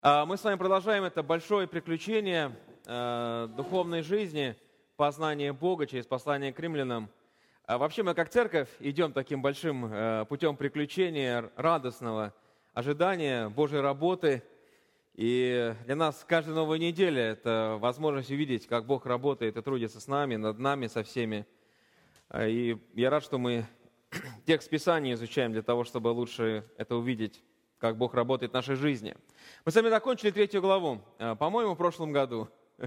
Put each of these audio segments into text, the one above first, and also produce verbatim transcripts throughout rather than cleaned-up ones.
А, Мы с вами продолжаем это большое приключение э, духовной жизни, познания Бога через послание к римлянам. А Вообще мы как церковь идем таким большим э, путем приключения, радостного ожидания Божьей работы. И для нас каждая новая неделя – это возможность увидеть, как Бог работает и трудится с нами, над нами, со всеми. А, И я рад, что мы текст Писания изучаем для того, чтобы лучше это увидеть, как Бог работает в нашей жизни. Мы с вами закончили третью главу, по-моему, в прошлом году.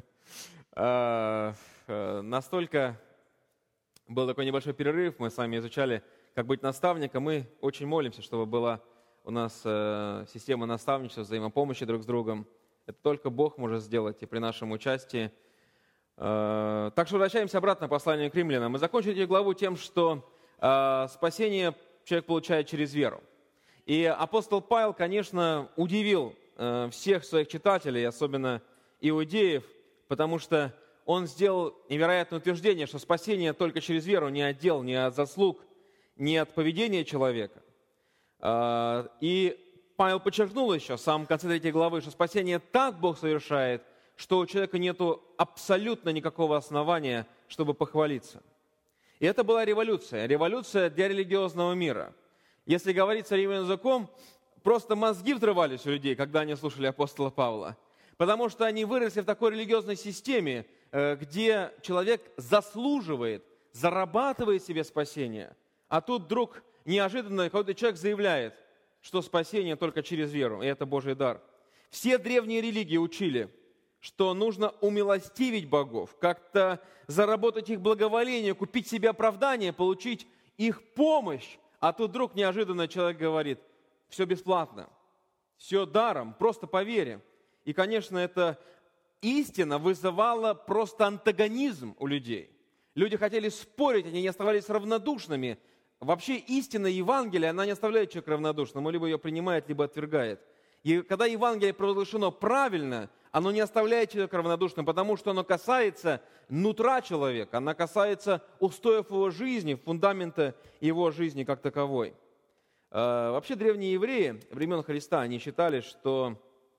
Настолько был такой небольшой перерыв, мы с вами изучали, как быть наставником. Мы очень молимся, чтобы была у нас система наставничества, взаимопомощи друг с другом. Это только Бог может сделать и при нашем участии. Так что возвращаемся обратно к посланию к римлянам. Мы закончили эту главу тем, что спасение человек получает через веру. И апостол Павел, конечно, удивил э, всех своих читателей, особенно иудеев, потому что он сделал невероятное утверждение, что спасение только через веру, не от дел, не от заслуг, не от поведения человека. Э, и Павел подчеркнул еще в самом конце третьей главы, что спасение так Бог совершает, что у человека нет абсолютно никакого основания, чтобы похвалиться. И это была революция, революция для религиозного мира. Если говорить современным языком, просто мозги взрывались у людей, когда они слушали апостола Павла. Потому что они выросли в такой религиозной системе, где человек заслуживает, зарабатывает себе спасение. А тут вдруг неожиданно какой-то человек заявляет, что спасение только через веру, и это Божий дар. Все древние религии учили, что нужно умилостивить богов, как-то заработать их благоволение, купить себе оправдание, получить их помощь. А тут вдруг неожиданно человек говорит, все бесплатно, все даром, просто по вере. И, конечно, эта истина вызывала просто антагонизм у людей. Люди хотели спорить, они не оставались равнодушными. Вообще истина Евангелия, она не оставляет человека равнодушным, он либо ее принимает, либо отвергает. И когда Евангелие провозглашено правильно, оно не оставляет человека равнодушным, потому что оно касается нутра человека, оно касается устоев его жизни, фундамента его жизни как таковой. Вообще древние евреи времен Христа, они считали, что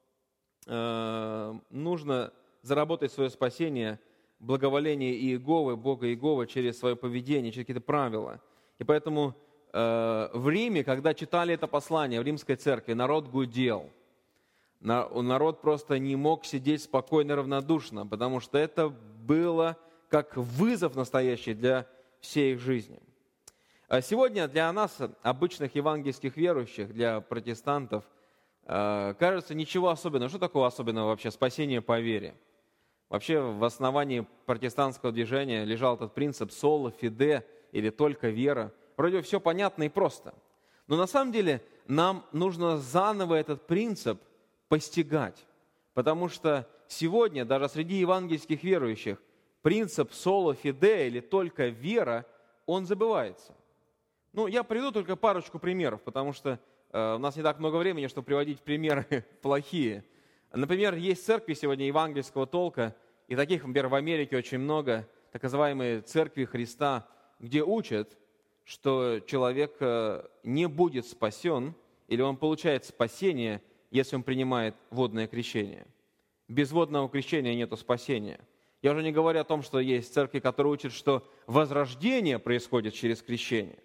нужно заработать свое спасение, благоволение Иеговы, Бога Иегова, через свое поведение, через какие-то правила. И поэтому в Риме, когда читали это послание в римской церкви, народ гудел. Народ просто не мог сидеть спокойно и равнодушно, потому что это было как вызов настоящий для всей их жизни. Сегодня для нас, обычных евангельских верующих, для протестантов, кажется ничего особенного. Что такого особенного вообще спасение по вере? Вообще в основании протестантского движения лежал этот принцип «соло фиде» или «только вера». Вроде бы все понятно и просто. Но на самом деле нам нужно заново этот принцип постигать. Потому что сегодня даже среди евангельских верующих принцип «соло фиде» или «только вера», он забывается. Ну, я приведу только парочку примеров, потому что э, у нас не так много времени, чтобы приводить примеры плохие. Например, есть церкви сегодня евангельского толка, и таких, например, в Америке очень много, так называемые церкви Христа, где учат, что человек э, не будет спасен, или он получает спасение, если он принимает водное крещение. Без водного крещения нет спасения. Я уже не говорю о том, что есть церкви, которые учат, что возрождение происходит через крещение.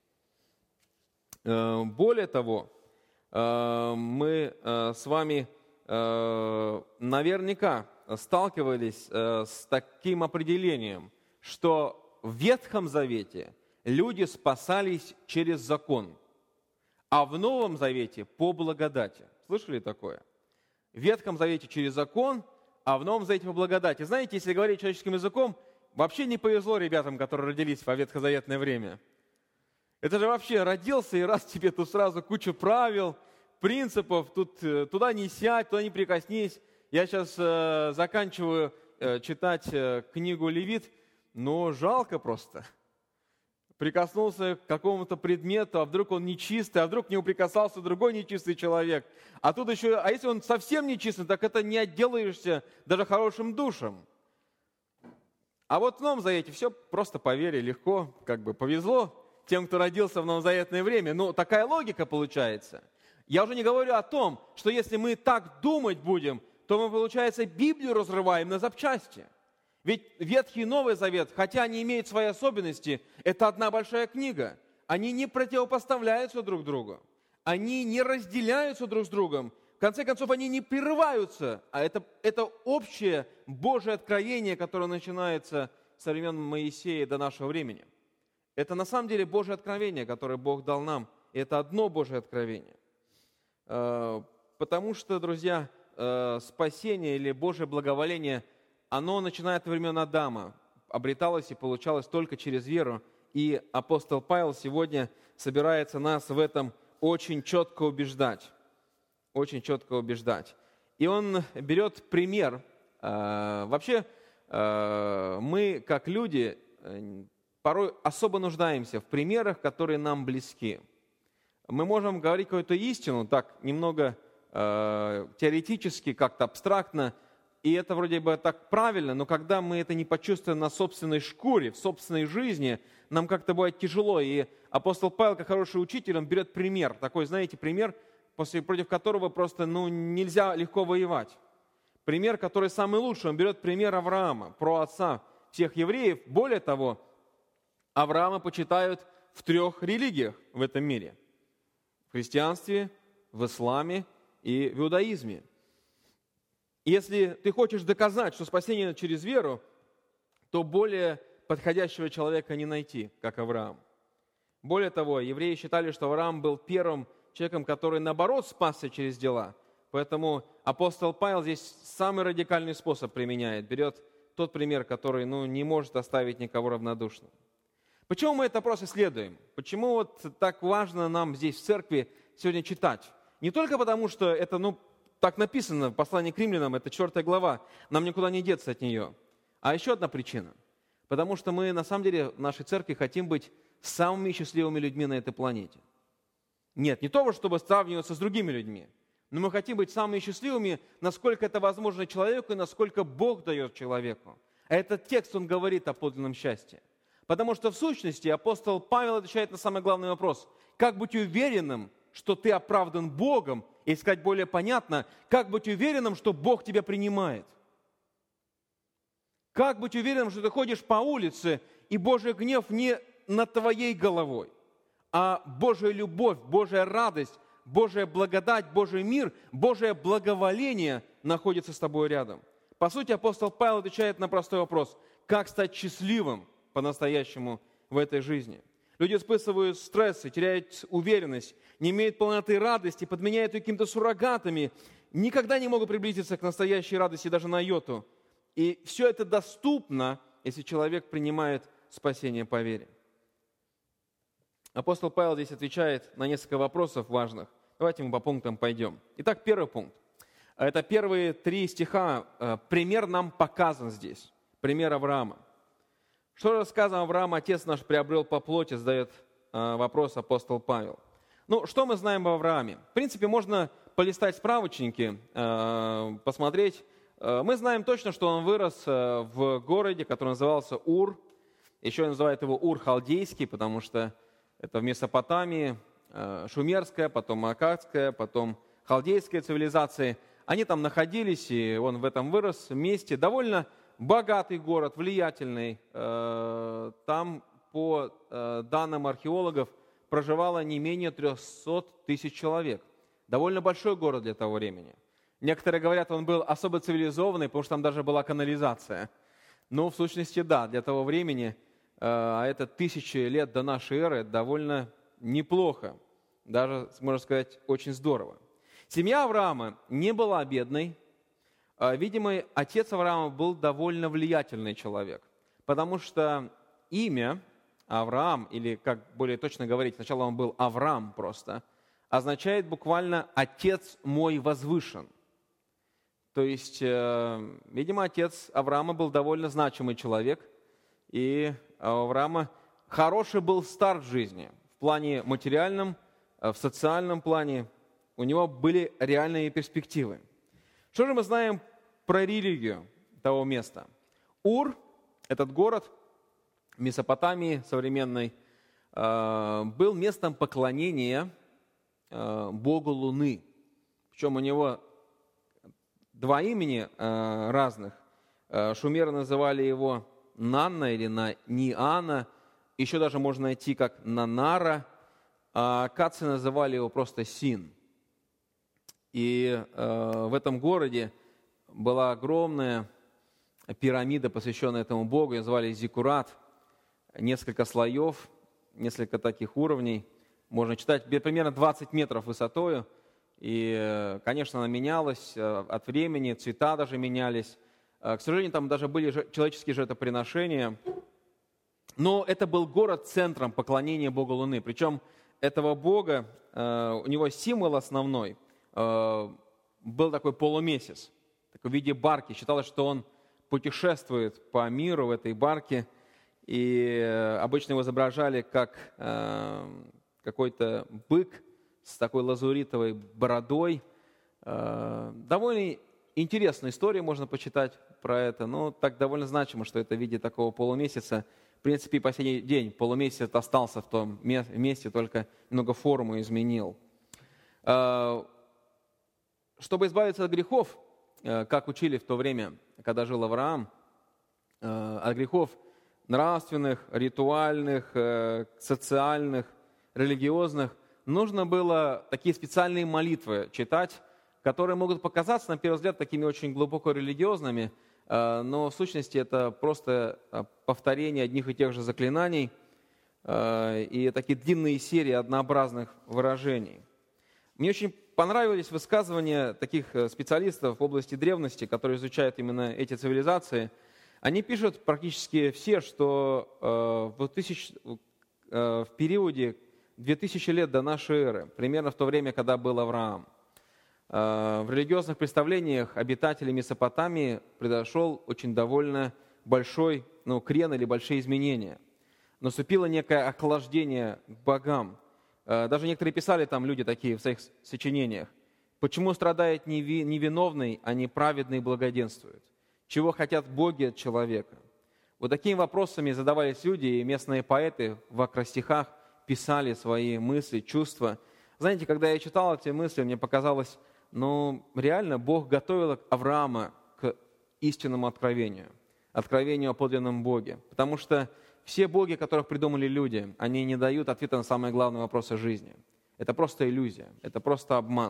Более того, мы с вами наверняка сталкивались с таким определением, что в Ветхом Завете люди спасались через закон, а в Новом Завете по благодати. Слышали такое? В Ветхом Завете через закон, а в Новом Завете по благодати. Знаете, если говорить человеческим языком, вообще не повезло ребятам, которые родились во ветхозаветное время. Это же вообще родился, и раз тебе тут сразу куча правил, принципов, тут туда не сядь, туда не прикоснись. Я сейчас э, заканчиваю э, читать э, книгу Левит, но жалко просто. Прикоснулся к какому-то предмету, а вдруг он нечистый, а вдруг к нему прикасался другой нечистый человек. А тут еще, а если он совсем нечистый, так это не отделаешься даже хорошим душем. А вот в Новом Завете все просто по вере, легко, как бы повезло тем, кто родился в новозаветное время. Ну, такая логика получается. Я уже не говорю о том, что если мы так думать будем, то мы, получается, Библию разрываем на запчасти. Ведь Ветхий и Новый Завет, хотя они имеют свои особенности, это одна большая книга. Они не противопоставляются друг другу. Они не разделяются друг с другом. В конце концов, они не прерываются. А это, это общее Божие откровение, которое начинается со времен Моисея до нашего времени. Это на самом деле Божие откровение, которое Бог дал нам. И это одно Божие откровение. Потому что, друзья, спасение или Божие благоволение, оно начинает во времен Адама, обреталось и получалось только через веру. И апостол Павел сегодня собирается нас в этом очень четко убеждать. Очень четко убеждать. И он берет пример. Вообще, мы, как люди, порой особо нуждаемся в примерах, которые нам близки. Мы можем говорить какую-то истину, так, немного э, теоретически, как-то абстрактно, и это вроде бы так правильно, но когда мы это не почувствуем на собственной шкуре, в собственной жизни, нам как-то бывает тяжело. И апостол Павел, как хороший учитель, он берет пример, такой, знаете, пример, после, против которого просто ну, нельзя легко воевать. Пример, который самый лучший, он берет пример Авраама, праотца всех евреев. Более того, Авраама почитают в трех религиях в этом мире. В христианстве, в исламе и в иудаизме. Если ты хочешь доказать, что спасение через веру, то более подходящего человека не найти, как Авраам. Более того, евреи считали, что Авраам был первым человеком, который, наоборот, спасся через дела. Поэтому апостол Павел здесь самый радикальный способ применяет. Берет тот пример, который ну, не может оставить никого равнодушным. Почему мы это просто исследуем? Почему вот так важно нам здесь в церкви сегодня читать? Не только потому, что это, ну, так написано в послании к римлянам, это четвёртая глава, нам никуда не деться от нее. А еще одна причина. Потому что мы, на самом деле, в нашей церкви хотим быть самыми счастливыми людьми на этой планете. Нет, не того, чтобы сравниваться с другими людьми, но мы хотим быть самыми счастливыми, насколько это возможно человеку и насколько Бог дает человеку. А этот текст, он говорит о подлинном счастье. Потому что в сущности апостол Павел отвечает на самый главный вопрос. Как быть уверенным, что ты оправдан Богом? И сказать более понятно, как быть уверенным, что Бог тебя принимает? Как быть уверенным, что ты ходишь по улице, и Божий гнев не над твоей головой, а Божья любовь, Божья радость, Божья благодать, Божий мир, Божье благоволение находится с тобой рядом. По сути, апостол Павел отвечает на простой вопрос. Как стать счастливым по-настоящему в этой жизни? Люди испытывают стрессы, теряют уверенность, не имеют полноты радости, подменяют ее какими-то суррогатами, никогда не могут приблизиться к настоящей радости даже на йоту. И все это доступно, если человек принимает спасение по вере. Апостол Павел здесь отвечает на несколько вопросов важных. Давайте мы по пунктам пойдем. Итак, первый пункт. Это первые три стиха. Пример нам показан здесь. Пример Авраама. Что рассказано Авраам, отец наш приобрел по плоти, задает вопрос апостол Павел. Ну, что мы знаем об Аврааме? В принципе, можно полистать справочники, посмотреть. Мы знаем точно, что он вырос в городе, который назывался Ур. Еще называют его Ур-Халдейский, потому что это в Месопотамии, шумерская, потом аккадская, потом халдейская цивилизации. Они там находились, и он в этом вырос вместе. Довольно богатый город, влиятельный. Там, по данным археологов, проживало не менее трехсот тысяч человек. Довольно большой город для того времени. Некоторые говорят, он был особо цивилизованный, потому что там даже была канализация. Но в сущности, да, для того времени, а это тысячи лет до нашей эры, довольно неплохо. Даже, можно сказать, очень здорово. Семья Авраама не была бедной. Видимо, отец Авраама был довольно влиятельный человек, потому что имя Авраам, или, как более точно говорить, сначала он был Авраам просто, означает буквально «отец мой возвышен». То есть, видимо, отец Авраама был довольно значимый человек, и у Авраама хороший был старт в жизни, в плане материальном, в социальном плане. У него были реальные перспективы. Что же мы знаем про религию того места? Ур, этот город в Месопотамии современной, был местом поклонения э, богу Луны. Причем у него два имени э, разных. Э, шумеры называли его Нанна или на Ниана. Еще даже можно найти как Нанара. А аккадцы называли его просто Син. И э, в этом городе была огромная пирамида, посвященная этому богу. Ее называли Зиккурат. Несколько слоев, несколько таких уровней. Можно читать примерно двадцать метров высотою. И, конечно, она менялась от времени, цвета даже менялись. К сожалению, там даже были человеческие жертвоприношения. Но это был город центром поклонения богу Луны. Причем этого бога, у него символ основной был такой полумесяц, такой в виде барки. Считалось, что он путешествует по миру в этой барке. И обычно его изображали как какой-то бык с такой лазуритовой бородой. Довольно интересная история, можно почитать про это, но так довольно значимо, что это в виде такого полумесяца. В принципе, и по сей день полумесяц остался в том месте, только немного форму изменил. Чтобы избавиться от грехов, как учили в то время, когда жил Авраам, от грехов нравственных, ритуальных, социальных, религиозных, нужно было такие специальные молитвы читать, которые могут показаться, на первый взгляд, такими очень глубоко религиозными, но в сущности это просто повторение одних и тех же заклинаний и такие длинные серии однообразных выражений. Мне очень понравились высказывания таких специалистов в области древности, которые изучают именно эти цивилизации. Они пишут практически все, что в, тысяч, в периоде две тысячи лет до нашей эры, примерно в то время, когда был Авраам, в религиозных представлениях обитателей Месопотамии произошел очень довольно большой ну, крен или большие изменения. Наступило некое охлаждение к богам. Даже некоторые писали там люди такие в своих сочинениях. Почему страдает невиновный, а не праведный благоденствует? Чего хотят боги от человека? Вот такими вопросами задавались люди, и местные поэты в акростихах писали свои мысли, чувства. Знаете, когда я читал эти мысли, мне показалось, ну, реально Бог готовил Авраама к истинному откровению, откровению о подлинном Боге. Потому что все боги, которых придумали люди, они не дают ответа на самые главные вопросы жизни. Это просто иллюзия, это просто обман.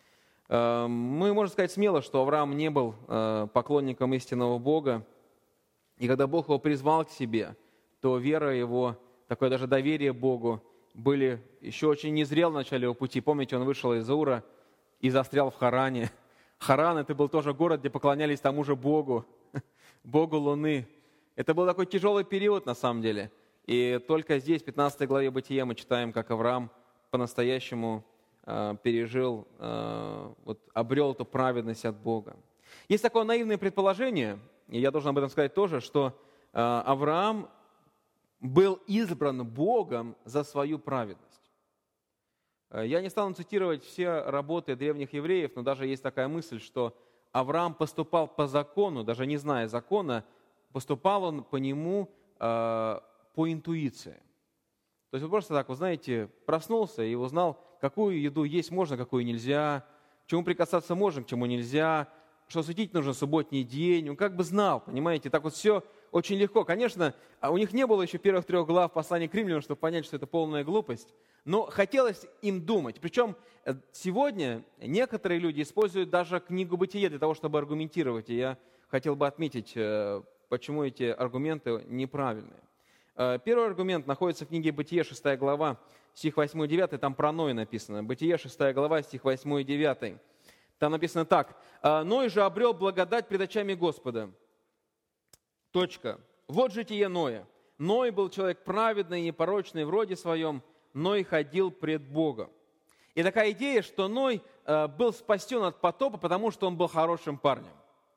Мы можем сказать смело, что Авраам не был поклонником истинного Бога. И когда Бог его призвал к себе, то вера его, такое даже доверие Богу, были еще очень незрел в начале его пути. Помните, он вышел из Ура и застрял в Харане. Харан – это был тоже город, где поклонялись тому же Богу, Богу Луны. Это был такой тяжелый период на самом деле. И только здесь, в пятнадцатой главе Бытия, мы читаем, как Авраам по-настоящему э, пережил, э, вот, обрел эту праведность от Бога. Есть такое наивное предположение, и я должен об этом сказать тоже, что э, Авраам был избран Богом за свою праведность. Я не стану цитировать все работы древних евреев, но даже есть такая мысль, что Авраам поступал по закону, даже не зная закона, поступал он по нему э, по интуиции. То есть вот просто так, вы знаете, проснулся и узнал, какую еду есть можно, какую нельзя, к чему прикасаться можно, к чему нельзя, что светить нужно в субботний день. Он как бы знал, понимаете, так вот все очень легко. Конечно, у них не было еще первых трех глав послания к римлянам, чтобы понять, что это полная глупость, но хотелось им думать. Причем сегодня некоторые люди используют даже книгу Бытия для того, чтобы аргументировать. И я хотел бы отметить, почему эти аргументы неправильные. Первый аргумент находится в книге Бытие, шестая глава, стих восьмой и девятый, там про Ноя написано. Бытие, шестая глава, стих восьмой и девятый. Там написано так. «Ной же обрел благодать пред очами Господа». Точка. Вот житие Ноя. Ной был человек праведный и непорочный в роде своем, Ной ходил пред Богом. И такая идея, что Ной был спасен от потопа, потому что он был хорошим парнем.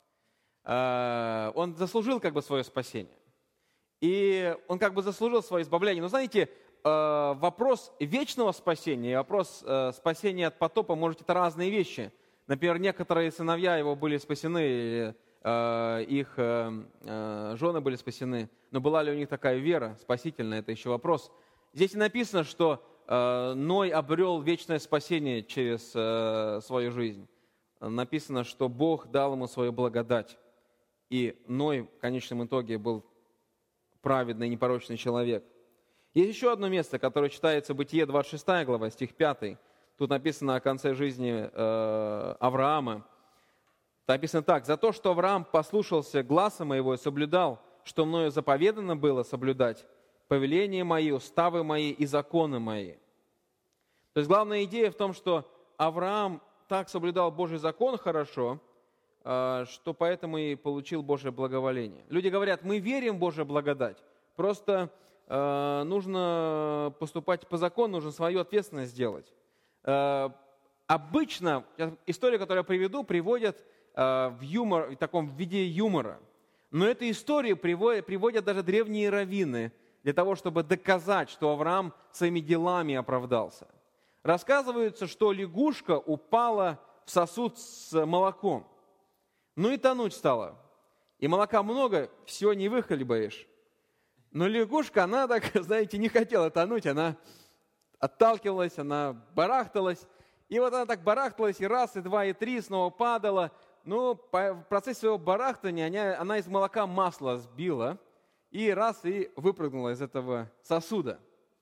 Он заслужил как бы свое спасение. И он как бы заслужил свое избавление. Но знаете, вопрос вечного спасения и вопрос спасения от потопа, может, это разные вещи. Например, некоторые сыновья его были спасены, или их жены были спасены. Но была ли у них такая вера спасительная, это еще вопрос. Здесь написано, что э, Ной обрел вечное спасение через э, свою жизнь. Написано, что Бог дал ему свою благодать. И Ной в конечном итоге был праведный, непорочный человек. Есть еще одно место, которое читается Бытие, двадцать шестая глава, стих пятый. Тут написано о конце жизни э, Авраама. Написано так: «За то, что Авраам послушался гласа моего и соблюдал, что мною заповедано было соблюдать, повеления мои, уставы мои и законы мои». То есть главная идея в том, что Авраам так соблюдал Божий закон хорошо, что поэтому и получил Божие благоволение. Люди говорят: мы верим в Божию благодать, просто э, нужно поступать по закону, нужно свою ответственность сделать. Э, обычно историю, которую я приведу, приводят э, в юмор, в таком виде юмора. Но эту историю приводят, приводят даже древние раввины для того, чтобы доказать, что Авраам своими делами оправдался. Рассказывается, что лягушка упала в сосуд с молоком. Ну и тонуть стала. И молока много, все не выхлебаешь. Но лягушка, она так, знаете, не хотела тонуть, она отталкивалась, она барахталась. И вот она так барахталась, и раз, и два, и три, снова падала. Ну, в процессе своего барахтания она, она из молока масло сбила, и раз, и выпрыгнула из этого сосуда.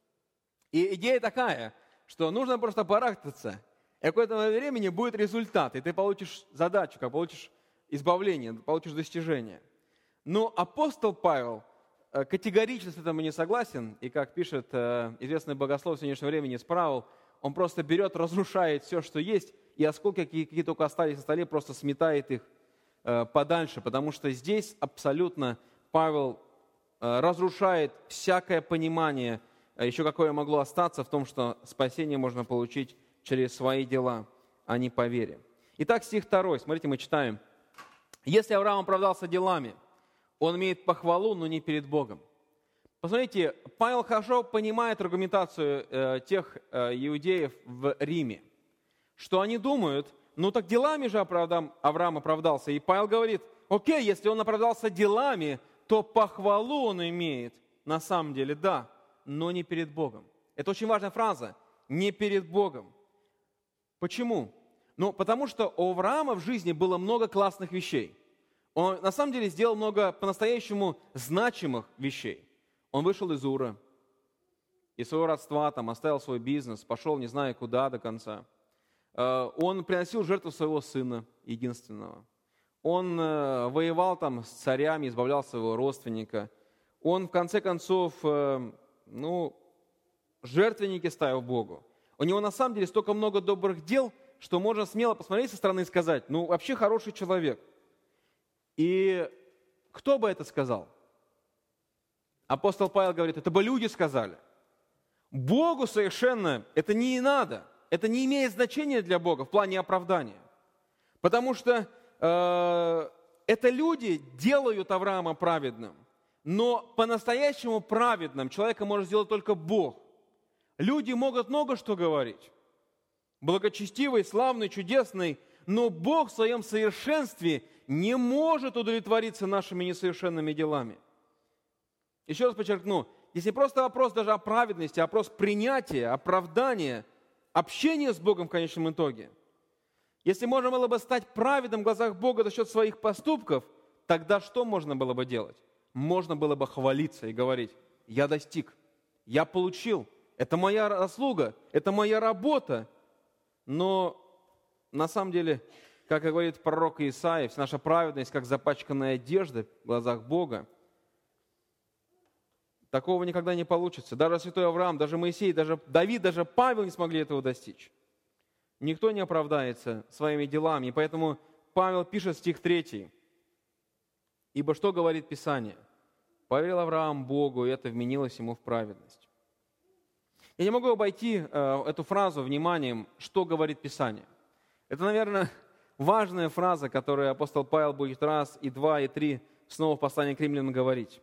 И идея такая, что нужно просто барахтаться, и какое-то времени будет результат, и ты получишь задачу, как получишь избавление, получишь достижение. Но апостол Павел категорично с этим не согласен, и как пишет известный богослов сегодняшнего времени Спраул, он просто берет, разрушает все, что есть, и осколки, какие только остались на столе, просто сметает их подальше, потому что здесь абсолютно Павел разрушает всякое понимание, еще какое могло остаться в том, что спасение можно получить через свои дела, а не по вере. Итак, стих второй, смотрите, мы читаем. «Если Авраам оправдался делами, он имеет похвалу, но не перед Богом». Посмотрите, Павел хорошо понимает аргументацию э, тех э, иудеев в Риме, что они думают: ну так делами же оправдам, Авраам оправдался. И Павел говорит: окей, если он оправдался делами, то похвалу он имеет на самом деле, да, но не перед Богом. Это очень важная фраза. Не перед Богом. Почему? Ну, потому что у Авраама в жизни было много классных вещей. Он на самом деле сделал много по-настоящему значимых вещей. Он вышел из Ура, из своего родства, там, оставил свой бизнес, пошел не знаю куда до конца. Он приносил жертву своего сына единственного. Он воевал там с царями, избавлял своего родственника. Он, в конце концов, ну, жертвенники ставил Богу. У него на самом деле столько много добрых дел, что можно смело посмотреть со стороны и сказать: ну, вообще хороший человек. И кто бы это сказал? Апостол Павел говорит: это бы люди сказали. Богу совершенно это не надо. Это не имеет значения для Бога в плане оправдания. Потому что э, это люди делают Авраама праведным. Но по-настоящему праведным человека может сделать только Бог. Люди могут много что говорить. Благочестивый, славный, чудесный. Но Бог в своем совершенстве не может удовлетвориться нашими несовершенными делами. Еще раз подчеркну, здесь не просто вопрос даже о праведности, а вопрос принятия, оправдания, общения с Богом в конечном итоге. Если можно было бы стать праведным в глазах Бога за счет своих поступков, тогда что можно было бы делать? Можно было бы хвалиться и говорить: я достиг, я получил, это моя заслуга, это моя работа. Но на самом деле, как говорит пророк Исаия, вся наша праведность, как запачканная одежда в глазах Бога. Такого никогда не получится. Даже святой Авраам, даже Моисей, даже Давид, даже Павел не смогли этого достичь. Никто не оправдается своими делами. И поэтому Павел пишет стих третий. «Ибо что говорит Писание? Поверил Авраам Богу, и это вменилось ему в праведность». Я не могу обойти э, эту фразу вниманием, что говорит Писание. Это, наверное, важная фраза, которую апостол Павел будет раз, и два, и три снова в послании к римлянам говорить.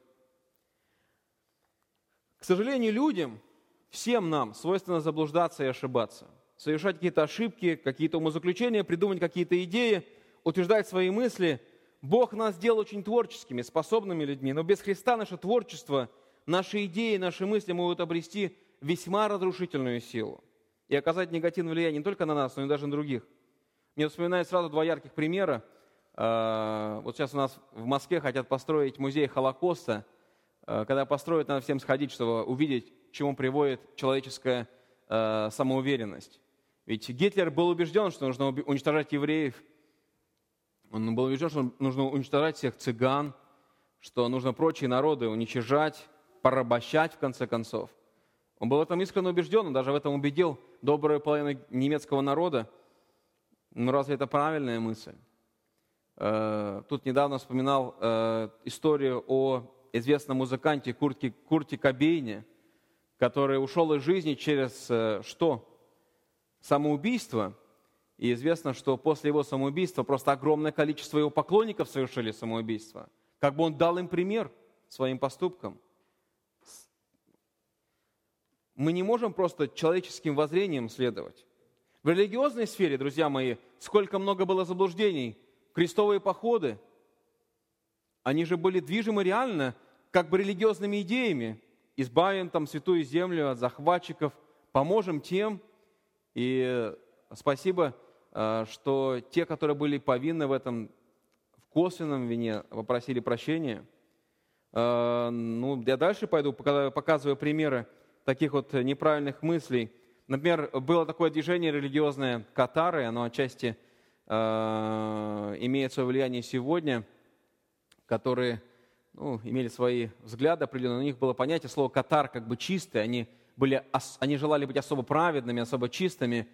К сожалению, людям, всем нам свойственно заблуждаться и ошибаться, совершать какие-то ошибки, какие-то умозаключения, придумать какие-то идеи, утверждать свои мысли. Бог нас сделал очень творческими, способными людьми, но без Христа наше творчество, наши идеи, наши мысли могут обрести весьма разрушительную силу и оказать негативное влияние не только на нас, но и даже на других. Мне вспоминают сразу два ярких примера. Вот сейчас у нас в Москве хотят построить музей Холокоста. Когда построят, надо всем сходить, чтобы увидеть, к чему приводит человеческая самоуверенность. Ведь Гитлер был убежден, что нужно уничтожать евреев. Он был убежден, что нужно уничтожать всех цыган, что нужно прочие народы уничтожать, порабощать в конце концов. Он был в этом искренне убежден, он даже в этом убедил добрую половину немецкого народа. Ну разве это правильная мысль? Тут недавно вспоминал историю о известном музыканте Курте, Курте Кобейне, который ушел из жизни через что? Самоубийство. И известно, что после его самоубийства просто огромное количество его поклонников совершили самоубийство. Как бы он дал им пример своим поступкам. Мы не можем просто человеческим воззрением следовать. В религиозной сфере, друзья мои, сколько много было заблуждений. Крестовые походы, они же были движимы реально как бы религиозными идеями. Избавим там святую землю от захватчиков, поможем тем. И спасибо, что те, которые были повинны в этом, в косвенном вине, попросили прощения. Ну, я дальше пойду, показываю примеры таких вот неправильных мыслей. Например, было такое движение религиозное катары, оно отчасти э, имеет свое влияние сегодня, которые ну, имели свои взгляды определенные. У них было понятие, слово катар как бы чистое, они, были, они желали быть особо праведными, особо чистыми.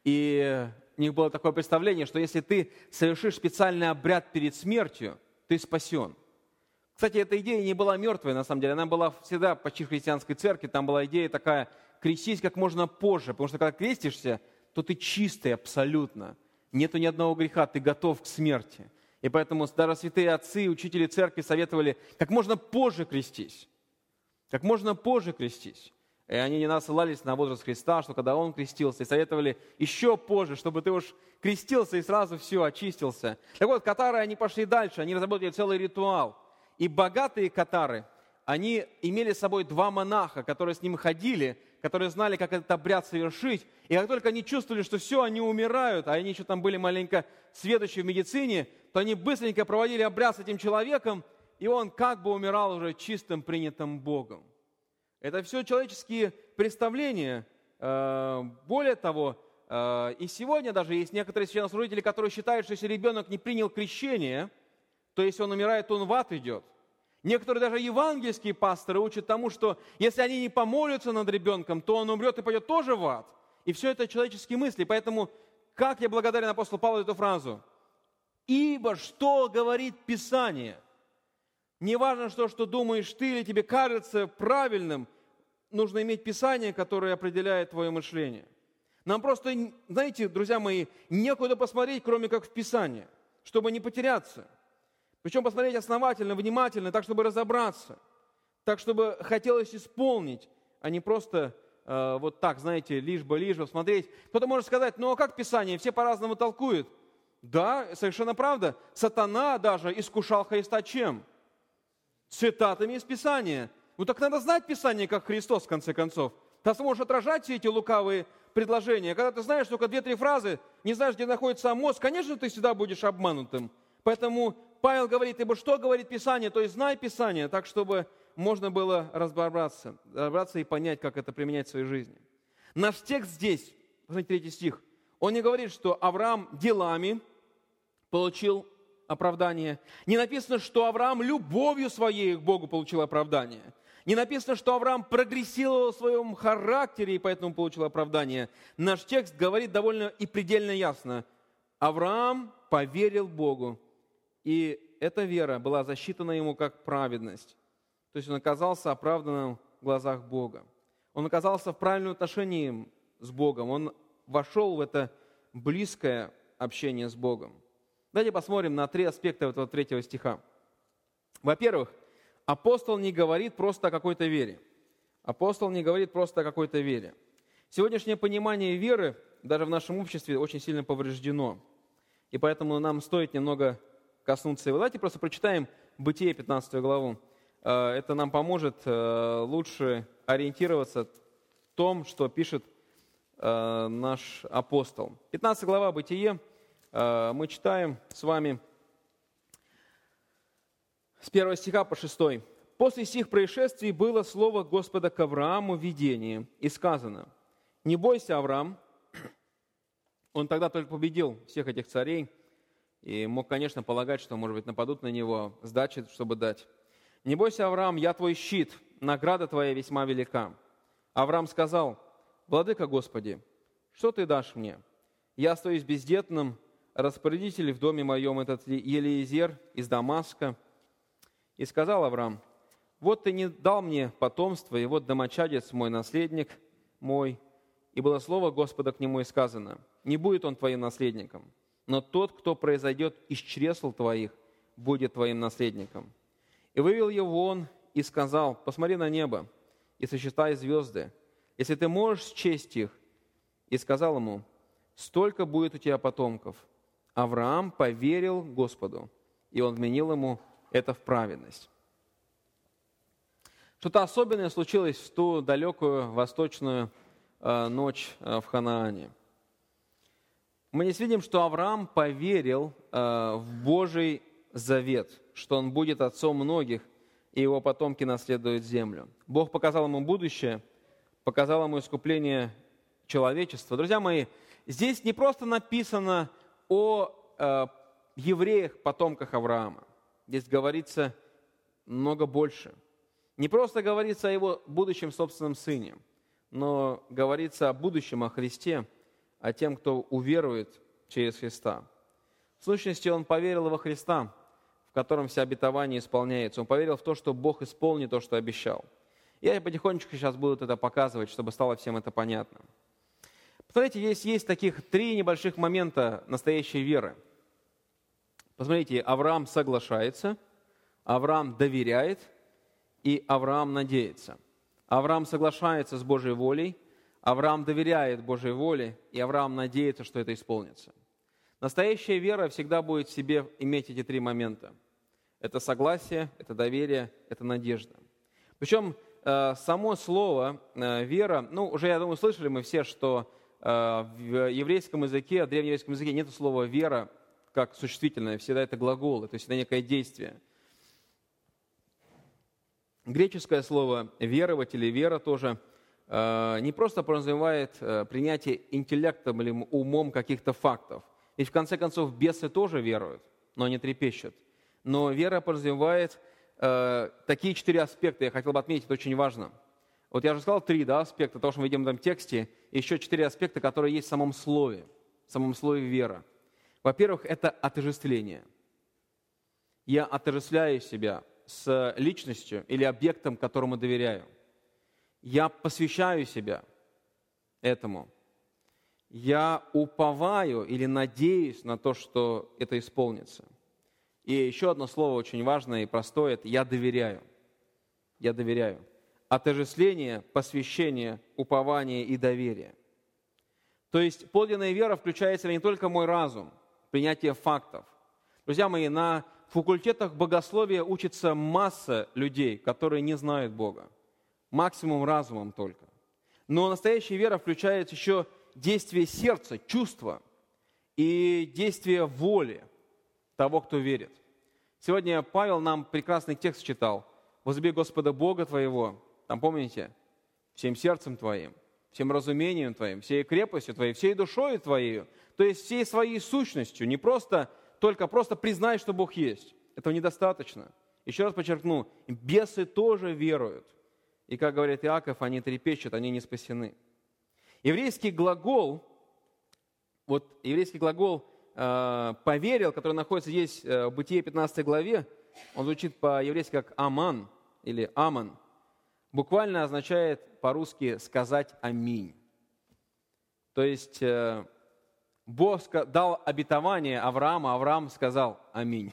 И у них было такое представление, что если ты совершишь специальный обряд перед смертью, ты спасен. Кстати, эта идея не была мертвой, на самом деле, она была всегда почти в христианской церкви, там была идея такая, крестись как можно позже, потому что когда крестишься, то ты чистый абсолютно, нету ни одного греха, ты готов к смерти. И поэтому даже святые отцы и учители церкви советовали как можно позже крестись, как можно позже крестись. И они не ссылались на возраст Христа, что когда Он крестился, и советовали еще позже, чтобы ты уж крестился и сразу все, очистился. Так вот, катары, они пошли дальше, они разработали целый ритуал. И богатые катары, они имели с собой два монаха, которые с ним ходили, которые знали, как этот обряд совершить. И как только они чувствовали, что все, они умирают, а они еще там были маленько сведущие в медицине, то они быстренько проводили обряд с этим человеком, и он как бы умирал уже чистым, принятым Богом. Это все человеческие представления. Более того, и сегодня даже есть некоторые священнослужители, которые считают, что если ребенок не принял крещение, то если он умирает, то он в ад идет. Некоторые даже евангельские пасторы учат тому, что если они не помолятся над ребенком, то он умрет и пойдет тоже в ад. И все это человеческие мысли. Поэтому, как я благодарен апостолу Павлу эту фразу? «Ибо что говорит Писание?» Не важно, что, что думаешь ты или тебе кажется правильным, нужно иметь Писание, которое определяет твое мышление. Нам просто, знаете, друзья мои, некуда посмотреть, кроме как в Писание, чтобы не потеряться. Причем посмотреть основательно, внимательно, так, чтобы разобраться, так, чтобы хотелось исполнить, а не просто э, вот так, знаете, лишь бы, лишь бы смотреть. Кто-то может сказать, ну а как Писание? Все по-разному толкуют. Да, совершенно правда. Сатана даже искушал Христа чем? Цитатами из Писания. Ну так надо знать Писание, как Христос, в конце концов. Ты сможешь отражать все эти лукавые предложения. Когда ты знаешь только две-три фразы, не знаешь, где находится мозг, конечно, ты всегда будешь обманутым. Поэтому Павел говорит, ибо что говорит Писание, то есть знай Писание, так, чтобы можно было разобраться, разобраться и понять, как это применять в своей жизни. Наш текст здесь, посмотрите, третий стих, он не говорит, что Авраам делами получил оправдание. Не написано, что Авраам любовью своей к Богу получил оправдание. Не написано, что Авраам прогрессировал в своем характере и поэтому получил оправдание. Наш текст говорит довольно и предельно ясно. Авраам поверил Богу, и эта вера была засчитана ему как праведность. То есть он оказался оправданным в глазах Бога. Он оказался в правильном отношении с Богом. Он вошел в это близкое общение с Богом. Давайте посмотрим на три аспекта этого третьего стиха. Во-первых, апостол не говорит просто о какой-то вере. Апостол не говорит просто о какой-то вере. Сегодняшнее понимание веры даже в нашем обществе очень сильно повреждено. И поэтому нам стоит немного коснуться его. Давайте просто прочитаем Бытие, пятнадцатую главу. Это нам поможет лучше ориентироваться том, что пишет э, наш апостол. пятнадцатая глава Бытие, э, мы читаем с вами с первого стиха по шестой. «После сих происшествий было слово Господа к Аврааму в видении, и сказано: не бойся, Авраам». Он тогда только победил всех этих царей, и мог, конечно, полагать, что, может быть, нападут на него, сдачи, чтобы дать. «Не бойся, Авраам, я твой щит, награда твоя весьма велика». Авраам сказал: «Владыка Господи, что ты дашь мне? Я остаюсь бездетным, распорядитель в доме моем этот Елиезер из Дамаска». И сказал Авраам: «Вот ты не дал мне потомство, и вот домочадец мой, наследник мой». И было слово Господа к нему, и сказано: «Не будет он твоим наследником, но тот, кто произойдет из чресл твоих, будет твоим наследником». И вывел его он и сказал: «Посмотри на небо и сосчитай звезды, если ты можешь счесть их». И сказал ему: «Столько будет у тебя потомков». Авраам поверил Господу, и он вменил ему это в праведность. Что-то особенное случилось в ту далекую восточную э, ночь э, в Ханаане. Мы здесь видим, что Авраам поверил э, в Божий завет, что он будет отцом многих, и его потомки наследуют землю. Бог показал ему будущее, показал ему искупление человечества. Друзья мои, здесь не просто написано о э, евреях, потомках Авраама. Здесь говорится много больше. Не просто говорится о его будущем собственном сыне, но говорится о будущем, о Христе, о тем, кто уверует через Христа. В сущности, он поверил во Христа, в котором все обетование исполняется. Он поверил в то, что Бог исполнит то, что обещал. Я потихонечку сейчас буду это показывать, чтобы стало всем это понятно. Посмотрите, здесь есть таких три небольших момента настоящей веры. Посмотрите, Авраам соглашается, Авраам доверяет, и Авраам надеется. Авраам соглашается с Божьей волей, Авраам доверяет Божьей воле, и Авраам надеется, что это исполнится. Настоящая вера всегда будет в себе иметь эти три момента. Это согласие, это доверие, это надежда. Причем э, само слово э, «вера», ну, уже, я думаю, слышали мы все, что э, в еврейском языке, в древнееврейском языке нет слова «вера» как существительное, всегда это глаголы, то есть это некое действие. Греческое слово «веровать» или «вера» тоже э, не просто подразумевает э, принятие интеллектом или умом каких-то фактов. Ведь в конце концов бесы тоже веруют, но они трепещут. Но вера подразумевает э, такие четыре аспекта, я хотел бы отметить, это очень важно. Вот я уже сказал три да, аспекта, того, что мы видим в этом тексте, и еще четыре аспекта, которые есть в самом слове, в самом слове «вера». Во-первых, это отождествление. Я отождествляю себя с личностью или объектом, которому доверяю. Я посвящаю себя этому. Я уповаю или надеюсь на то, что это исполнится. И еще одно слово очень важное и простое – это «я доверяю». Я доверяю. Отождествление, посвящение, упование и доверие. То есть подлинная вера включает в себя не только мой разум, принятие фактов. Друзья мои, на факультетах богословия учится масса людей, которые не знают Бога. Максимум разумом только. Но настоящая вера включает еще действие сердца, чувства и действие воли того, кто верит. Сегодня Павел нам прекрасный текст читал. «Возлюби Господа Бога твоего», там помните, «всем сердцем твоим, всем разумением твоим, всей крепостью твоей, всей душою твоей». То есть всей своей сущностью, не просто, только просто признай, что Бог есть. Этого недостаточно. Еще раз подчеркну, бесы тоже веруют. И, как говорит Иаков, они трепещут, они не спасены. Еврейский глагол, вот еврейский глагол э, «поверил», который находится здесь э, в Бытие пятнадцатой главе, он звучит по-еврейски как «аман» или «аман», буквально означает по-русски «сказать аминь». То есть э, Бог дал обетование Аврааму, Авраам сказал аминь.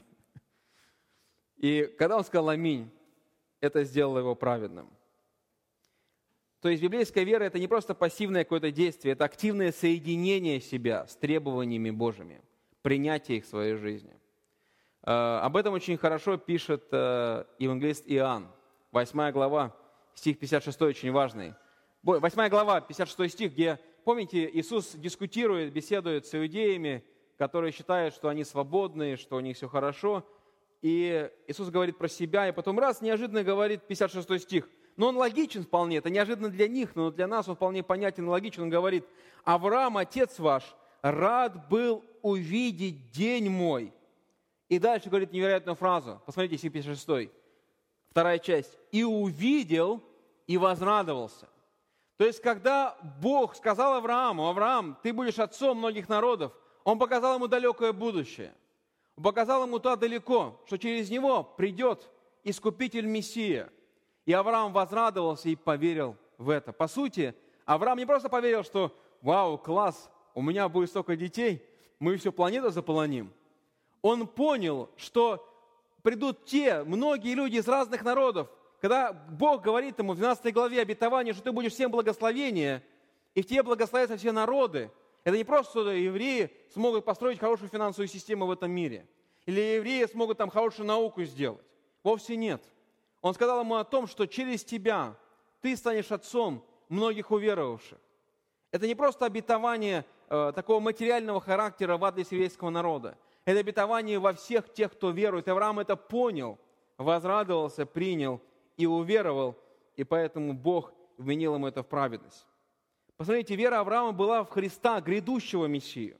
И когда он сказал аминь, это сделало его праведным. То есть библейская вера – это не просто пассивное какое-то действие, это активное соединение себя с требованиями Божьими, принятие их в своей жизни. Об этом очень хорошо пишет евангелист Иоанн, восьмая глава, стих пятьдесят шестой, очень важный. восьмая глава, пятьдесят шестой стих, где, помните, Иисус дискутирует, беседует с иудеями, которые считают, что они свободны, что у них все хорошо. И Иисус говорит про себя, и потом раз неожиданно говорит пятьдесят шестой стих. Но он логичен вполне, это неожиданно для них, но для нас он вполне понятен и логичен. Он говорит: «Авраам, отец ваш, рад был увидеть день мой». И дальше говорит невероятную фразу. Посмотрите, стих пятьдесят шестой. Вторая часть. «И увидел, и возрадовался». То есть, когда Бог сказал Аврааму: «Авраам, ты будешь отцом многих народов», Он показал ему далекое будущее. Он показал ему туда далеко, что через него придет Искупитель Мессия. И Авраам возрадовался и поверил в это. По сути, Авраам не просто поверил, что «Вау, класс, у меня будет столько детей, мы всю планету заполоним». Он понял, что придут те, многие люди из разных народов. Когда Бог говорит ему в двенадцатой главе обетования, что ты будешь всем благословение, и в тебе благословятся все народы, это не просто, что евреи смогут построить хорошую финансовую систему в этом мире, или евреи смогут там хорошую науку сделать. Вовсе нет. Он сказал ему о том, что через тебя ты станешь отцом многих уверовавших. Это не просто обетование э, такого материального характера в адрес еврейского народа. Это обетование во всех тех, кто верует. Авраам это понял, возрадовался, принял и уверовал, и поэтому Бог вменил ему это в праведность. Посмотрите, вера Авраама была в Христа, грядущего Мессию.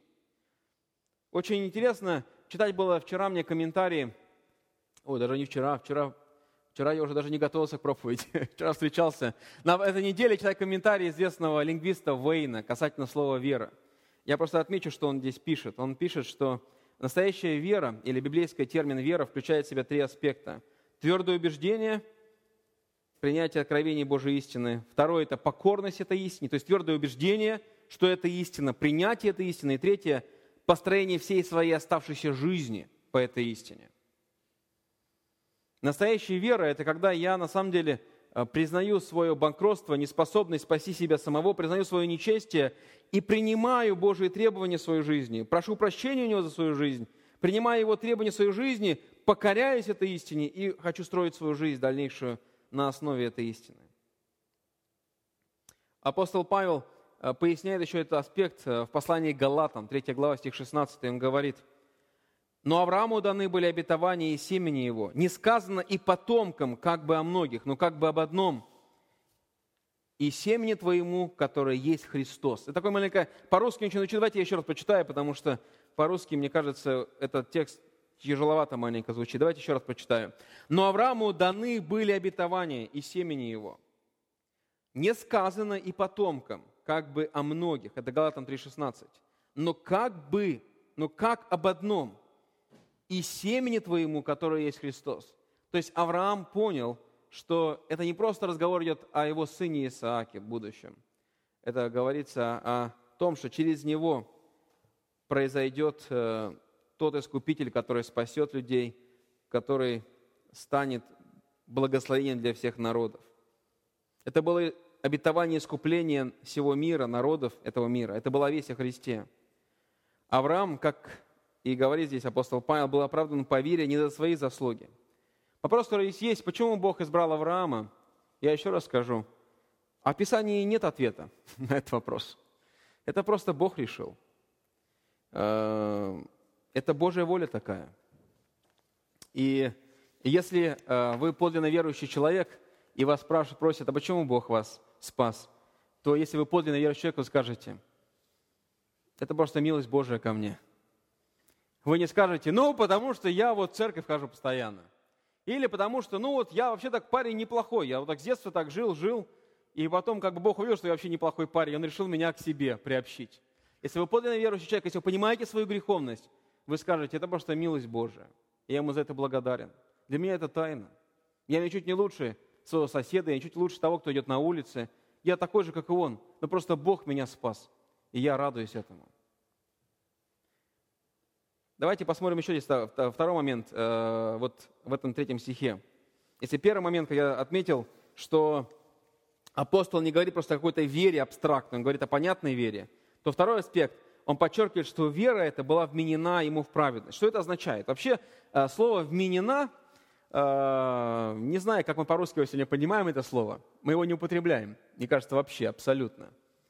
Очень интересно читать было вчера мне комментарии, ой, даже не вчера, вчера, вчера я уже даже не готовился к проповеди, вчера встречался. На этой неделе читаю комментарии известного лингвиста Уэйна касательно слова «вера». Я просто отмечу, что он здесь пишет. Он пишет, что настоящая вера, или библейский термин «вера», включает в себя три аспекта. Твердое убеждение, принятие откровений Божьей истины. Второе – это покорность этой истине, то есть твердое убеждение, что это истина, принятие этой истины. И третье – построение всей своей оставшейся жизни по этой истине. Настоящая вера – это когда я на самом деле признаю свое банкротство, неспособность спасти себя самого, признаю свое нечестие и принимаю Божьи требования в своей жизни, прошу прощения у Него за свою жизнь, принимаю Его требования в своей жизни, покоряюсь этой истине и хочу строить свою жизнь дальнейшую на основе этой истины. Апостол Павел поясняет еще этот аспект в послании к Галатам, третья глава, стих шестнадцатый, он говорит: «Но Аврааму даны были обетования и семени его, не сказано и потомкам, как бы о многих, но как бы об одном, и семени твоему, которое есть Христос». Это такой маленькое, по-русски очень учу, давайте я еще раз прочитаю, потому что по-русски, мне кажется, этот текст тяжеловато маленько звучит. Давайте еще раз прочитаю. «Но Аврааму даны были обетования и семени его, не сказано и потомкам, как бы о многих». Это Галатам три шестнадцать. «Но как бы, но как об одном, и семени твоему, которое есть Христос». То есть Авраам понял, что это не просто разговор идет о его сыне Исааке в будущем. Это говорится о том, что через него произойдет тот Искупитель, который спасет людей, который станет благословением для всех народов. Это было обетование искупления всего мира, народов этого мира. Это была весть о Христе. Авраам, как и говорит здесь апостол Павел, был оправдан по вере не за свои заслуги. Вопрос, который здесь есть, почему Бог избрал Авраама, я еще раз скажу. А в Писании нет ответа на этот вопрос. Это просто Бог решил. Это Божья воля такая. И если вы подлинно верующий человек, и вас спрашивают, просят, а почему Бог вас спас, то если вы подлинно верующий человек, вы скажете: это просто милость Божия ко мне. Вы не скажете: ну, потому что я вот в церковь хожу постоянно. Или потому что, ну вот, я вообще так парень неплохой, я вот так с детства так жил, жил, и потом как бы Бог увидел, что я вообще неплохой парень, Он решил меня к себе приобщить. Если вы подлинно верующий человек, если вы понимаете свою греховность, вы скажете: это просто милость Божия, и я Ему за это благодарен. Для меня это тайна. Я ничуть не лучше своего соседа, я ничуть лучше того, кто идет на улице. Я такой же, как и он, но просто Бог меня спас, и я радуюсь этому. Давайте посмотрим еще здесь второй момент, вот в этом третьем стихе. Если первый момент, я отметил, что апостол не говорит просто о какой-то вере абстрактной, он говорит о понятной вере, то второй аспект, он подчеркивает, что вера эта была вменена ему в праведность. Что это означает? Вообще, слово «вменена» э, не знаю, как мы по-русски сегодня понимаем это слово, мы его не употребляем, мне кажется, вообще, абсолютно.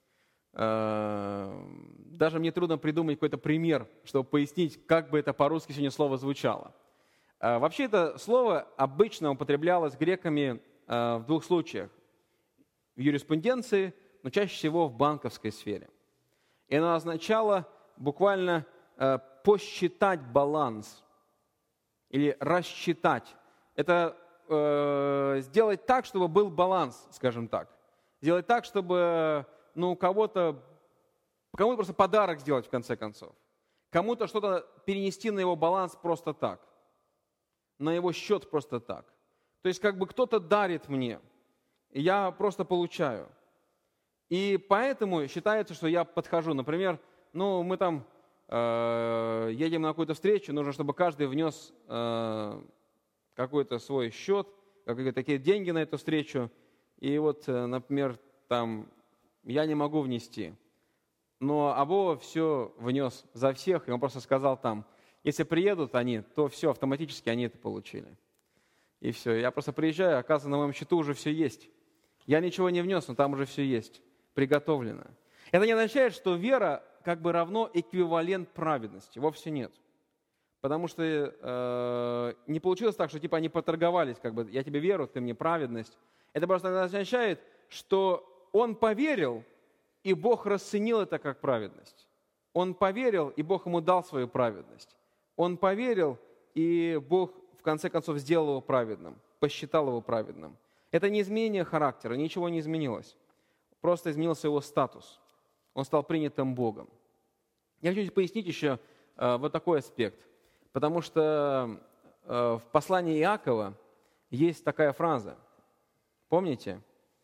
Э, даже мне трудно придумать какой-то пример, чтобы пояснить, как бы это по-русски сегодня слово звучало. Э, вообще это слово обычно употреблялось греками э, в двух случаях. В юриспруденции, но чаще всего в банковской сфере. И оно означало буквально э, посчитать баланс или рассчитать. Это э, сделать так, чтобы был баланс, скажем так. Сделать так, чтобы ну, кого-то, кому-то просто подарок сделать в конце концов. Кому-то что-то перенести на его баланс просто так. На его счет просто так. То есть как бы кто-то дарит мне, и я просто получаю. И поэтому считается, что я подхожу. Например, ну, мы там э, едем на какую-то встречу, нужно, чтобы каждый внес э, какой-то свой счет, какие-то такие деньги на эту встречу. И вот, э, например, там я не могу внести. Но Або все внес за всех, и он просто сказал там, если приедут они, то все, автоматически они это получили. И все. Я просто приезжаю, оказывается, на моем счету уже все есть. Я ничего не внес, но там уже все есть. Приготовлено. Это не означает, что вера как бы равно эквивалент праведности. Вовсе нет. Потому что э, не получилось так, что типа они поторговались, как бы я тебе верю, ты мне праведность. Это просто означает, что он поверил, и Бог расценил это как праведность. Он поверил, и Бог ему дал свою праведность. Он поверил, и Бог в конце концов сделал его праведным, посчитал его праведным. Это не изменение характера, ничего не изменилось. Просто изменился его статус. Он стал принятым Богом. Я хочу пояснить еще э, вот такой аспект. Потому что э, в послании Иакова есть такая фраза. Помните?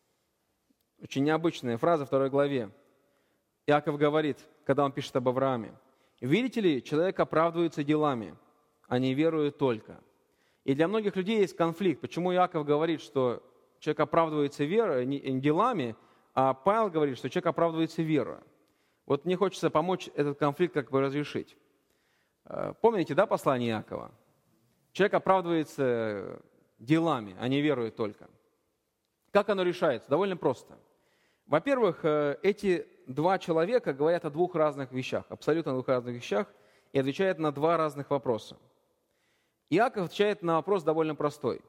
Очень необычная фраза в второй главе. Иаков говорит, когда он пишет об Аврааме. «Видите ли, человек оправдывается делами, а не верою только». И для многих людей есть конфликт. Почему Иаков говорит, что человек оправдывается верой, не делами, а Павел говорит, что человек оправдывается верой. Вот мне хочется помочь этот конфликт как бы разрешить. Помните, да, послание Иакова? Человек оправдывается делами, а не верою только. Как оно решается? Довольно просто. Во-первых, эти два человека говорят о двух разных вещах, абсолютно двух разных вещах, и отвечают на два разных вопроса. Иаков отвечает на вопрос довольно простой.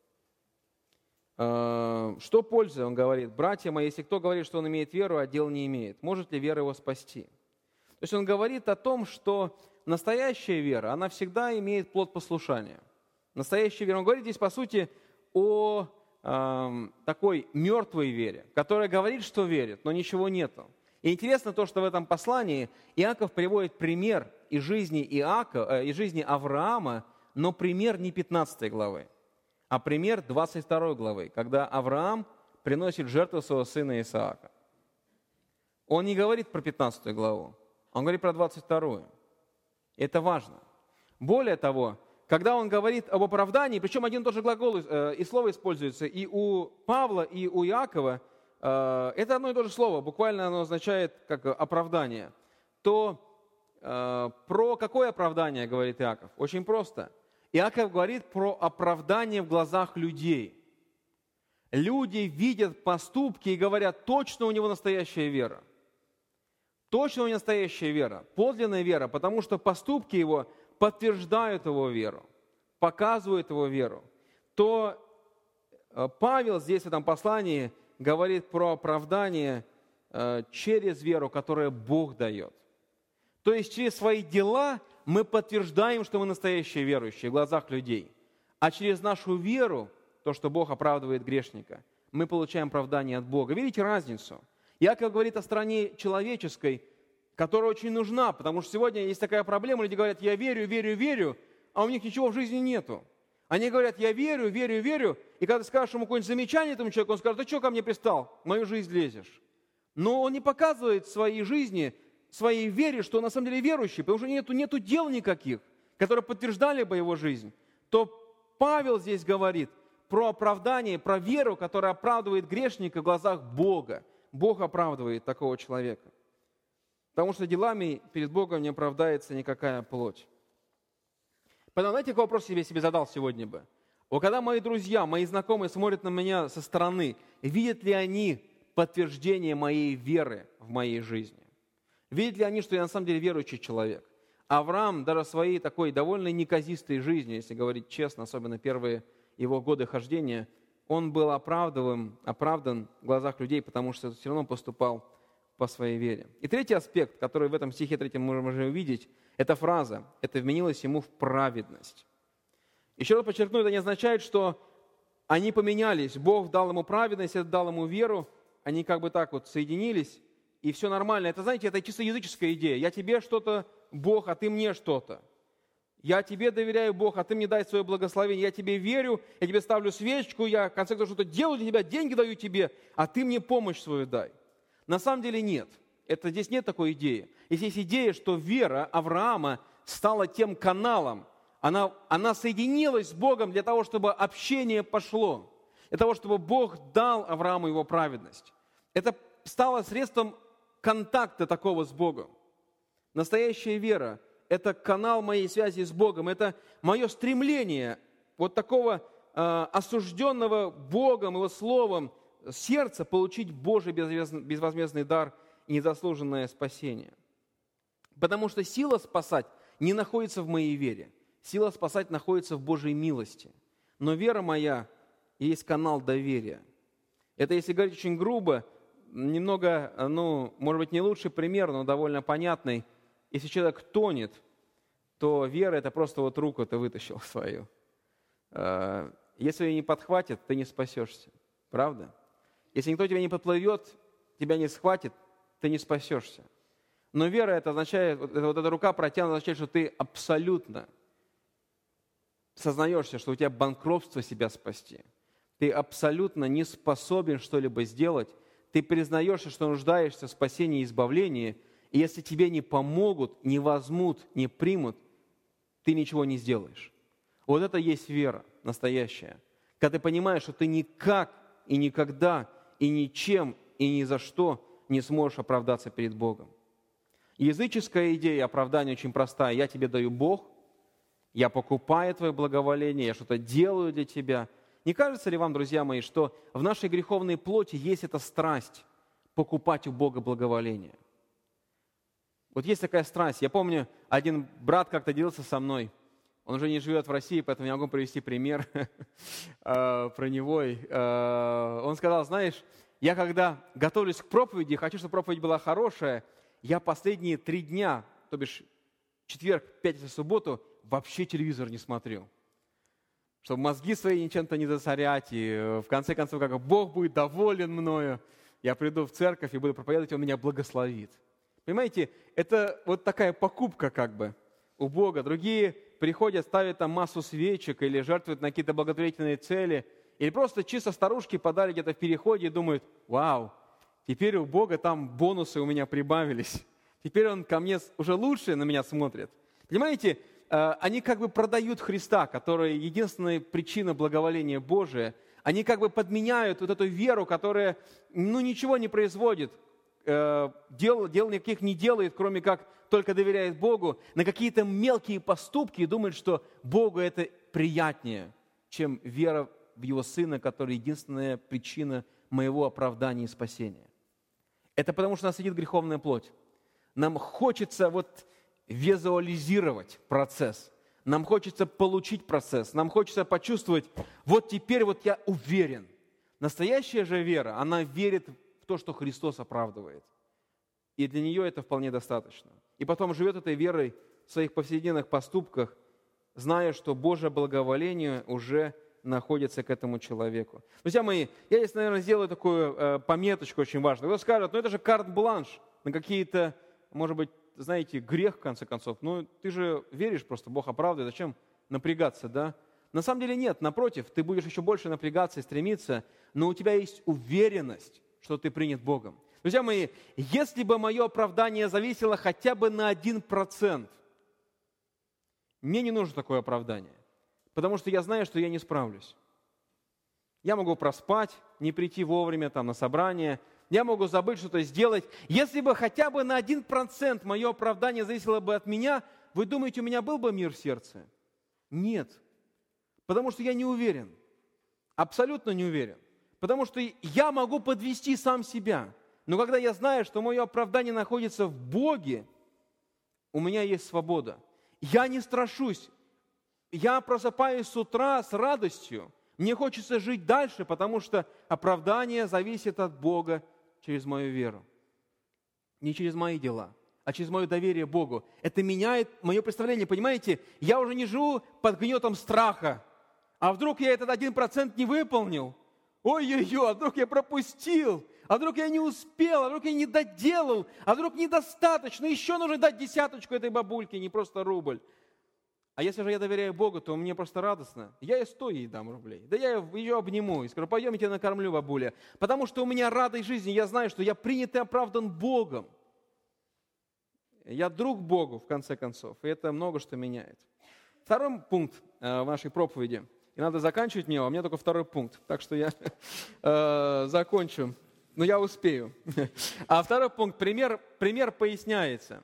Что пользы, он говорит, братья мои, если кто говорит, что он имеет веру, а дел не имеет, может ли вера его спасти? То есть он говорит о том, что настоящая вера, она всегда имеет плод послушания. Настоящая вера, он говорит здесь, по сути, о э, такой мертвой вере, которая говорит, что верит, но ничего нету. И интересно то, что в этом послании Иаков приводит пример из жизни, Иакова, э, из жизни Авраама, но пример не пятнадцатой главы. А пример двадцать второй главы, когда Авраам приносит жертву своего сына Исаака. Он не говорит про пятнадцатую главу, он говорит про двадцать вторую. Это важно. Более того, когда он говорит об оправдании, причем один и тот же глагол э, и слово используется и у Павла, и у Иакова, э, это одно и то же слово, буквально оно означает как оправдание, то э, про какое оправдание говорит Иаков? Очень просто. Иаков говорит про оправдание в глазах людей. Люди видят поступки и говорят, точно у него настоящая вера. Точно у него настоящая вера, подлинная вера, потому что поступки его подтверждают его веру, показывают его веру. То Павел здесь в этом послании говорит про оправдание через веру, которую Бог дает. То есть через свои дела мы подтверждаем, что мы настоящие верующие в глазах людей. А через нашу веру, то, что Бог оправдывает грешника, мы получаем оправдание от Бога. Видите разницу? Иаков говорит о стороне человеческой, которая очень нужна, потому что сегодня есть такая проблема, люди говорят, я верю, верю, верю, а у них ничего в жизни нету. Они говорят, я верю, верю, верю, и когда ты скажешь ему какое-нибудь замечание этому человеку, он скажет, ты что ко мне пристал, в мою жизнь лезешь? Но он не показывает в своей жизни, своей вере, что он на самом деле верующий, потому что нету, нету дел никаких, которые подтверждали бы его жизнь. То Павел здесь говорит про оправдание, про веру, которая оправдывает грешника в глазах Бога. Бог оправдывает такого человека. Потому что делами перед Богом не оправдается никакая плоть. Поэтому, знаете, какой вопрос я себе задал сегодня бы? Вот когда мои друзья, мои знакомые смотрят на меня со стороны, видят ли они подтверждение моей веры в моей жизни? Видят ли они, что я на самом деле верующий человек? Авраам даже в своей такой довольно неказистой жизни, если говорить честно, особенно первые его годы хождения, он был оправдываем, оправдан в глазах людей, потому что все равно поступал по своей вере. И третий аспект, который в этом стихе третьем мы можем увидеть, это фраза «это вменилось ему в праведность». Еще раз подчеркну, это не означает, что они поменялись. Бог дал ему праведность, это дал ему веру, они как бы так вот соединились, и все нормально. Это, знаете, это чисто языческая идея. Я тебе что-то, Бог, а ты мне что-то. Я тебе доверяю, Бог, а ты мне дай свое благословение. Я тебе верю, я тебе ставлю свечку, я в конце концов что-то делаю для тебя, деньги даю тебе, а ты мне помощь свою дай. На самом деле нет. Это, здесь нет такой идеи. Здесь есть идея, что вера Авраама стала тем каналом. Она, она соединилась с Богом для того, чтобы общение пошло. Для того, чтобы Бог дал Аврааму его праведность. Это стало средством контакта такого с Богом. Настоящая вера – это канал моей связи с Богом. Это мое стремление вот такого э, осужденного Богом, Его Словом, сердца получить Божий безвозмездный дар и незаслуженное спасение. Потому что сила спасать не находится в моей вере. Сила спасать находится в Божьей милости. Но вера моя есть канал доверия. Это, если говорить очень грубо, немного, ну, может быть, не лучший пример, но довольно понятный. Если человек тонет, то вера – это просто вот руку ты вытащил свою. Если ее не подхватит, ты не спасешься. Правда? Если никто тебя не подплывет, тебя не схватит, ты не спасешься. Но вера – это означает, вот, вот эта рука протянута, означает, что ты абсолютно сознаешься, что у тебя банкротство себя спасти. Ты абсолютно не способен что-либо сделать. Ты признаешься, что нуждаешься в спасении и избавлении. И если тебе не помогут, не возьмут, не примут, ты ничего не сделаешь. Вот это есть вера настоящая. Когда ты понимаешь, что ты никак и никогда, и ничем, и ни за что не сможешь оправдаться перед Богом. Языческая идея оправдания очень простая. Я тебе даю Бог, я покупаю твое благоволение, я что-то делаю для тебя. Не кажется ли вам, друзья мои, что в нашей греховной плоти есть эта страсть покупать у Бога благоволение? Вот есть такая страсть. Я помню, один брат как-то делился со мной. Он уже не живет в России, поэтому я могу привести пример про него. Он сказал, знаешь, я когда готовлюсь к проповеди, хочу, чтобы проповедь была хорошая, я последние три дня, то бишь четверг, пятницу, субботу, вообще телевизор не смотрю. Чтобы мозги свои чем-то не засорять, и в конце концов, как Бог будет доволен мною, я приду в церковь и буду проповедовать, Он меня благословит. Понимаете, это вот такая покупка как бы у Бога. Другие приходят, ставят там массу свечек или жертвуют на какие-то благотворительные цели, или просто чисто старушки подали где-то в переходе и думают, вау, теперь у Бога там бонусы у меня прибавились. Теперь Он ко мне уже лучше на меня смотрит. Понимаете, они как бы продают Христа, который единственная причина благоволения Божия. Они как бы подменяют вот эту веру, которая ну, ничего не производит, дел, дел никаких не делает, кроме как только доверяет Богу, на какие-то мелкие поступки и думает, что Богу это приятнее, чем вера в Его Сына, который единственная причина моего оправдания и спасения. Это потому, что у нас сидит греховная плоть. Нам хочется вот визуализировать процесс. Нам хочется получить процесс. Нам хочется почувствовать, вот теперь вот я уверен. Настоящая же вера, она верит в то, что Христос оправдывает. И для нее это вполне достаточно. И потом живет этой верой в своих повседневных поступках, зная, что Божье благоволение уже находится к этому человеку. Друзья мои, я здесь, наверное, сделаю такую э, пометочку очень важную. Кто скажет, ну это же карт-бланш на какие-то, может быть, знаете, грех, в конце концов. Ну, ты же веришь просто, Бог оправдывает, зачем напрягаться, да? На самом деле нет, напротив, ты будешь еще больше напрягаться и стремиться, но у тебя есть уверенность, что ты принят Богом. Друзья мои, если бы мое оправдание зависело хотя бы на один процент, мне не нужно такое оправдание, потому что я знаю, что я не справлюсь. Я могу проспать, не прийти вовремя там, на собрание, я могу забыть что-то сделать. Если бы хотя бы на один процент мое оправдание зависело бы от меня, вы думаете, у меня был бы мир в сердце? Нет. Потому что я не уверен, абсолютно не уверен. Потому что я могу подвести сам себя. Но когда я знаю, что мое оправдание находится в Боге, у меня есть свобода. Я не страшусь. Я просыпаюсь с утра с радостью. Мне хочется жить дальше, потому что оправдание зависит от Бога через мою веру. Не через мои дела, а через мое доверие Богу. Это меняет мое представление. Понимаете, я уже не живу под гнетом страха. А вдруг я этот один процент не выполнил? Ой-ой-ой, а вдруг я пропустил? А вдруг я не успел? А вдруг я не доделал? А вдруг недостаточно? Еще нужно дать десяточку этой бабульке, не просто рубль. А если же я доверяю Богу, то мне просто радостно. Я и сто ей дам рублей. Да я ее обниму и скажу, пойдем, я тебя накормлю, бабуля. Потому что у меня радость жизни, я знаю, что я принят и оправдан Богом. Я друг Богу, в конце концов, и это много что меняет. Второй пункт в нашей проповеди. И надо заканчивать мне, а у меня только второй пункт. Так что я э, закончу. Но я успею. А второй пункт. Пример, пример поясняется.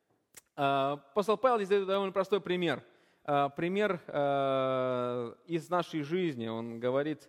Апостол Павел здесь дает довольно простой пример. Пример э, из нашей жизни. Он говорит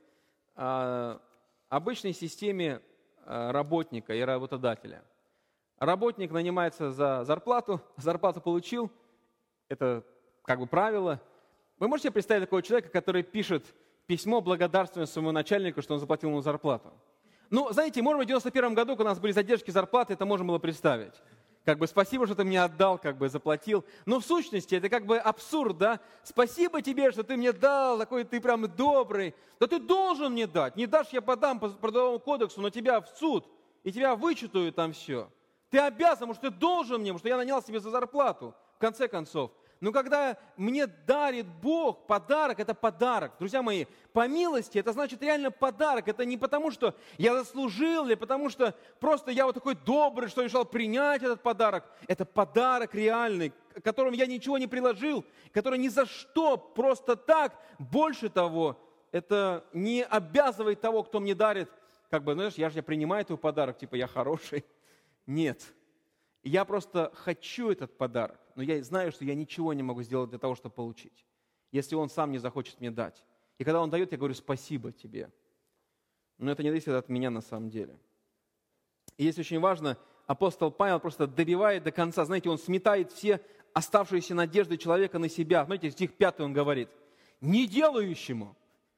о обычной системе работника и работодателя. Работник нанимается за зарплату, зарплату получил. Это как бы правило. Вы можете представить такого человека, который пишет письмо благодарствуя своему начальнику, что он заплатил ему зарплату? Ну, знаете, может быть, в девяносто первом году, когда у нас были задержки зарплаты, это можно было представить. Как бы спасибо, что ты мне отдал, как бы заплатил. Но в сущности это как бы абсурд, да? Спасибо тебе, что ты мне дал, такой ты прям добрый. Да ты должен мне дать. Не дашь, я подам по трудовому кодексу на тебя в суд, и тебя вычитают там все. Ты обязан, потому что ты должен мне, потому что я нанял себе за зарплату, в конце концов. Но когда мне дарит Бог подарок, это подарок. Друзья мои, по милости это значит реально подарок. Это не потому, что я заслужил, или потому что просто я вот такой добрый, что решил принять этот подарок. Это подарок реальный, к которому я ничего не приложил, который ни за что, просто так. Больше того, это не обязывает того, кто мне дарит, как бы, знаешь, я же я принимаю твой подарок, типа я хороший. Нет. Я просто хочу этот подарок, но я знаю, что я ничего не могу сделать для того, чтобы получить, если он сам не захочет мне дать. И когда он дает, я говорю спасибо тебе. Но это не зависит от меня на самом деле. И здесь очень важно, апостол Павел просто добивает до конца. Знаете, он сметает все оставшиеся надежды человека на себя. Знаете, стих пятый он говорит, не делающему.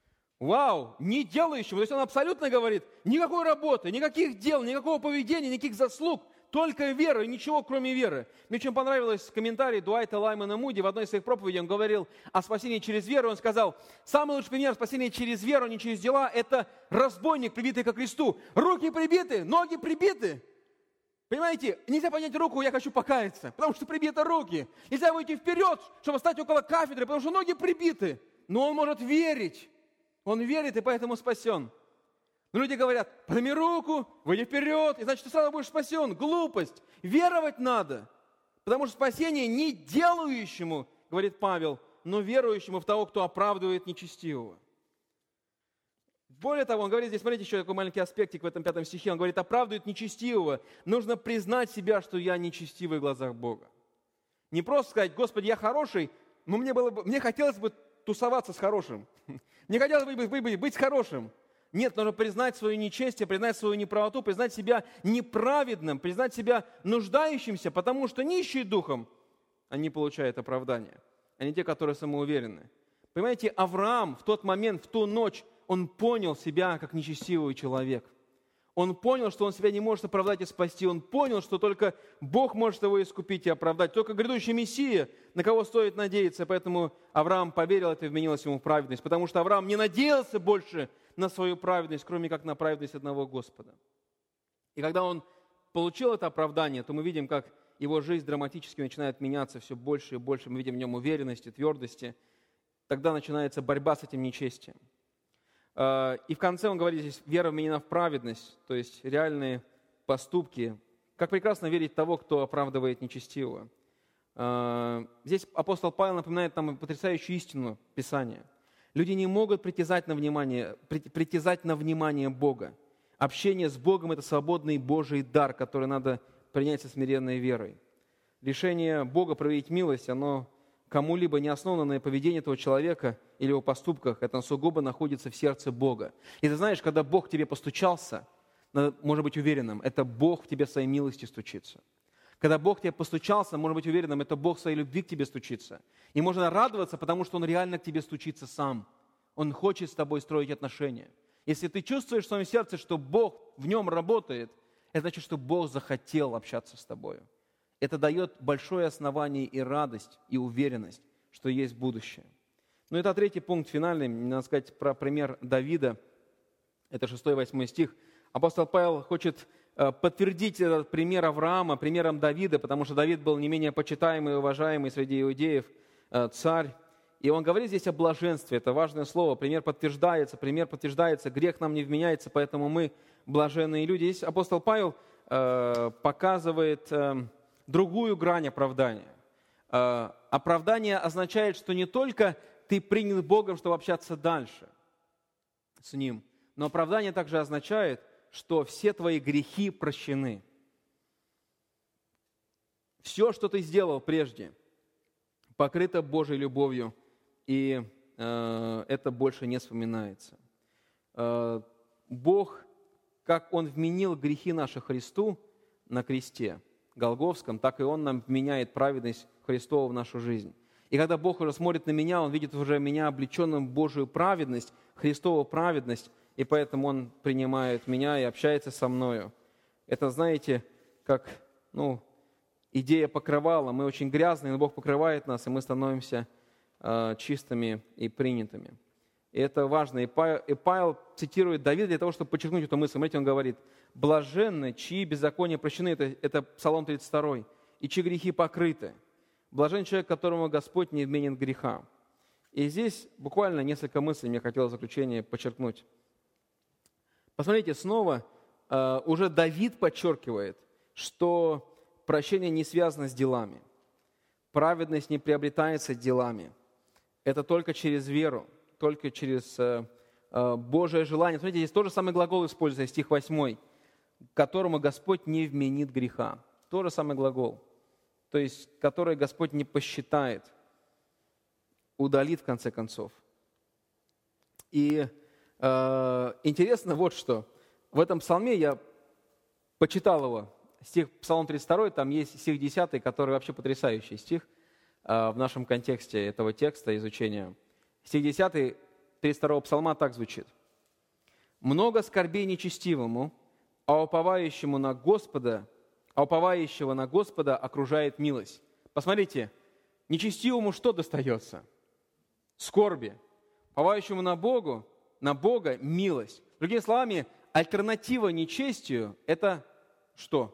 Вау, не делающему. То есть он абсолютно говорит, никакой работы, никаких дел, никакого поведения, никаких заслуг. Только вера и ничего, кроме веры. Мне очень понравилось комментарий Дуайта Лаймана Муди в одной из своих проповедей. Он говорил о спасении через веру. Он сказал, самый лучший пример спасения через веру, не через дела, это разбойник, прибитый ко кресту. Руки прибиты, ноги прибиты. Понимаете, нельзя поднять руку, я хочу покаяться, потому что прибиты руки. Нельзя выйти вперед, чтобы стать около кафедры, потому что ноги прибиты. Но он может верить. Он верит и поэтому спасен. Но люди говорят, подними руку, выйди вперед, и значит, ты сразу будешь спасен. Глупость. Веровать надо. Потому что спасение не делающему, говорит Павел, но верующему в того, кто оправдывает нечестивого. Более того, он говорит, здесь смотрите, еще такой маленький аспектик в этом пятом стихе. Он говорит, оправдывает нечестивого. Нужно признать себя, что я нечестивый в глазах Бога. Не просто сказать, Господи, я хороший, но мне, было бы, мне хотелось бы тусоваться с хорошим. Мне хотелось бы быть, быть с хорошим. Нет, нужно признать свое нечестие, признать свою неправоту, признать себя неправедным, признать себя нуждающимся, потому что нищие духом, они получают оправдание, а не те, которые самоуверены. Понимаете, Авраам в тот момент, в ту ночь, он понял себя как нечестивый человек. Он понял, что он себя не может оправдать и спасти. Он понял, что только Бог может его искупить и оправдать. Только грядущий Мессия, на кого стоит надеяться. Поэтому Авраам поверил, это вменилось ему в праведность. Потому что Авраам не надеялся больше на свою праведность, кроме как на праведность одного Господа. И когда он получил это оправдание, то мы видим, как его жизнь драматически начинает меняться все больше и больше. Мы видим в нем уверенности, твердости. Тогда начинается борьба с этим нечестием. И в конце он говорит здесь, вера вменена в праведность, то есть реальные поступки. Как прекрасно верить в того, кто оправдывает нечестивого. Здесь апостол Павел напоминает нам потрясающую истину Писания. Люди не могут притязать на внимание, притязать на внимание Бога. Общение с Богом – это свободный Божий дар, который надо принять со смиренной верой. Решение Бога проявить милость, оно кому-либо не основано на поведении этого человека или его поступках, это сугубо находится в сердце Бога. И ты знаешь, когда Бог к тебе постучался, надо, может быть уверенным, это Бог в тебе своей милости стучится. Когда Бог к тебе постучался, можно быть уверенным, это Бог своей любви к тебе стучится. И можно радоваться, потому что Он реально к тебе стучится сам. Он хочет с тобой строить отношения. Если ты чувствуешь в своем сердце, что Бог в нем работает, это значит, что Бог захотел общаться с тобой. Это дает большое основание и радость, и уверенность, что есть будущее. Ну, это третий пункт, финальный, надо сказать про пример Давида. Это шестой и восьмой стих. Апостол Павел хочет подтвердить этот пример Авраама примером Давида, потому что Давид был не менее почитаемый и уважаемый среди иудеев царь. И он говорит здесь о блаженстве, это важное слово. Пример подтверждается, пример подтверждается, грех нам не вменяется, поэтому мы блаженные люди. Здесь апостол Павел э, показывает э, другую грань оправдания. Э, оправдание означает, что не только ты принят Богом, чтобы общаться дальше с Ним, но оправдание также означает, что все твои грехи прощены. Все, что ты сделал прежде, покрыто Божьей любовью, и э, это больше не вспоминается. Э, Бог, как Он вменил грехи наши Христу на кресте Голгофском, так и Он нам вменяет праведность Христову в нашу жизнь. И когда Бог уже смотрит на меня, Он видит уже меня облеченным в Божию праведность, Христову праведность, и поэтому Он принимает меня и общается со мною. Это, знаете, как ну, идея покрывала. Мы очень грязные, но Бог покрывает нас, и мы становимся э, чистыми и принятыми. И это важно. И Павел, и Павел цитирует Давида для того, чтобы подчеркнуть эту мысль. Смотрите, он говорит: «Блаженны, чьи беззакония прощены». Это, это Псалом тридцать два. «И чьи грехи покрыты». Блажен человек, которому Господь не вменен греха. И здесь буквально несколько мыслей мне хотелось в заключение подчеркнуть. Посмотрите, снова э, уже Давид подчеркивает, что прощение не связано с делами. Праведность не приобретается делами. Это только через веру, только через э, э, Божие желание. Смотрите, здесь тоже самый глагол используется, стих восьмой, которому Господь не вменит греха. Тоже самый глагол. То есть, который Господь не посчитает, удалит в конце концов. И э, интересно вот что. В этом псалме я почитал его, стих Псалом тридцать два, там есть стих десятый, который вообще потрясающий стих э, в нашем контексте этого текста изучения. Стих десятый тридцать второго псалма так звучит. «Много скорбей нечестивому, а уповающему на Господа, а уповающего на Господа окружает милость». Посмотрите, нечестивому что достается? Скорби. Уповающему на Богу, на Бога милость. Другими словами, альтернатива нечестию – это что?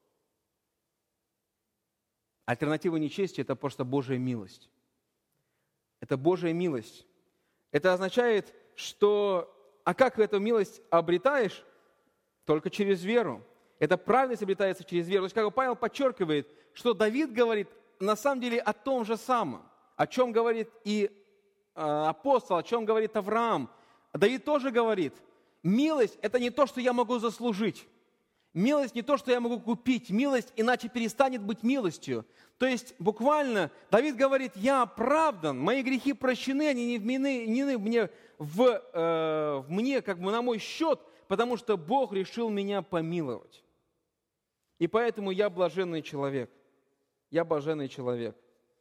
Альтернатива нечестию – это просто Божья милость. Это Божья милость. Это означает, что… А как эту милость обретаешь? Только через веру. Эта праведность обретается через веру. То есть, как бы Павел подчеркивает, что Давид говорит на самом деле о том же самом, о чем говорит и э, апостол, о чем говорит Авраам. Давид тоже говорит, милость – это не то, что я могу заслужить. Милость не то, что я могу купить. Милость иначе перестанет быть милостью. То есть буквально Давид говорит, я оправдан, мои грехи прощены, они не вменены не мне, в, э, в мне, как бы на мой счет, потому что Бог решил меня помиловать. И поэтому я блаженный человек. Я блаженный человек.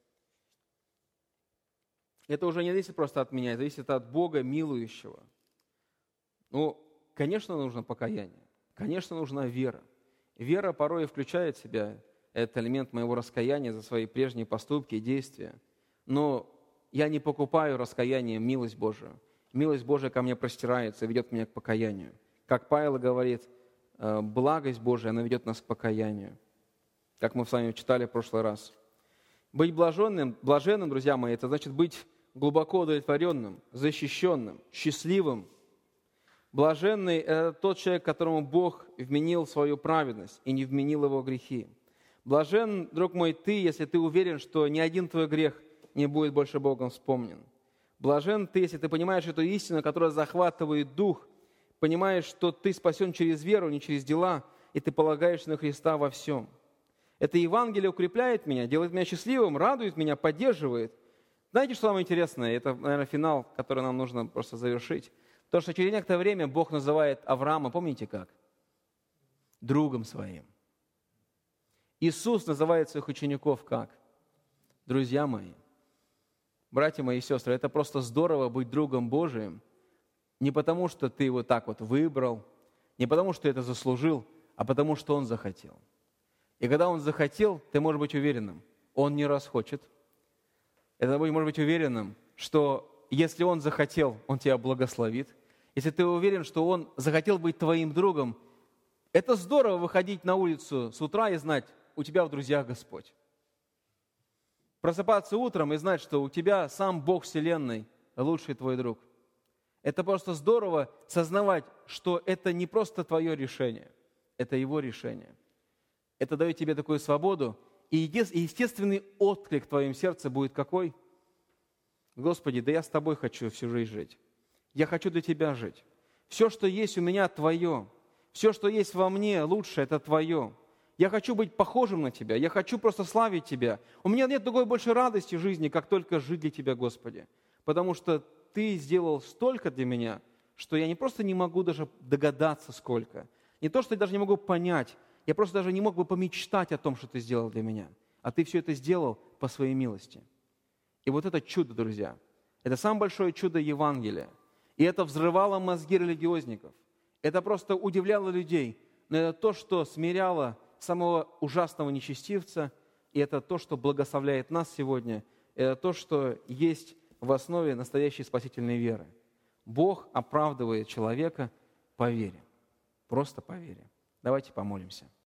Это уже не зависит просто от меня, это зависит от Бога милующего. Ну, конечно, нужно покаяние. Конечно, нужна вера. Вера порой включает в себя этот элемент моего раскаяния за свои прежние поступки и действия. Но я не покупаю раскаянием милость Божию. Милость Божия ко мне простирается и ведет меня к покаянию. Как Павел говорит, благость Божия, она ведет нас к покаянию. Как мы с вами читали в прошлый раз. Быть блаженным, блаженным, друзья мои, это значит быть глубоко удовлетворенным, защищенным, счастливым. Блаженный – это тот человек, которому Бог вменил свою праведность и не вменил его грехи. Блажен, друг мой, ты, если ты уверен, что ни один твой грех не будет больше Богом вспомнен. Блажен ты, если ты понимаешь эту истину, которая захватывает дух, понимаешь, что ты спасен через веру, не через дела, и ты полагаешься на Христа во всем. Это Евангелие укрепляет меня, делает меня счастливым, радует меня, поддерживает. Знаете, что самое интересное? Это, наверное, финал, который нам нужно просто завершить. То, что через некоторое время Бог называет Авраама, помните как? Другом своим. Иисус называет своих учеников как? Друзья мои. Братья мои и сестры, это просто здорово быть другом Божиим. Не потому, что ты его так вот выбрал, не потому, что это заслужил, а потому, что Он захотел. И когда Он захотел, ты можешь быть уверенным, Он не раз хочет. Это может быть уверенным, что если Он захотел, Он тебя благословит. Если ты уверен, что Он захотел быть твоим другом, это здорово выходить на улицу с утра и знать, у тебя в друзьях Господь. Просыпаться утром и знать, что у тебя сам Бог Вселенной лучший твой друг. Это просто здорово сознавать, что это не просто твое решение, это Его решение. Это дает тебе такую свободу, и естественный отклик в твоем сердце будет какой? Господи, да я с Тобой хочу всю жизнь жить. Я хочу для Тебя жить. Все, что есть у меня, Твое. Все, что есть во мне, лучшее, это Твое. Я хочу быть похожим на Тебя. Я хочу просто славить Тебя. У меня нет другой больше радости в жизни, как только жить для Тебя, Господи. Потому что Ты сделал столько для меня, что я не просто не могу даже догадаться, сколько. Не то, что я даже не могу понять. Я просто даже не мог бы помечтать о том, что Ты сделал для меня. А Ты все это сделал по Своей милости. И вот это чудо, друзья, это самое большое чудо Евангелия. И это взрывало мозги религиозников. Это просто удивляло людей. Но это то, что смиряло самого ужасного нечестивца. И это то, что благословляет нас сегодня. Это то, что есть в основе настоящей спасительной веры. Бог оправдывает человека по вере. Просто по вере. Давайте помолимся.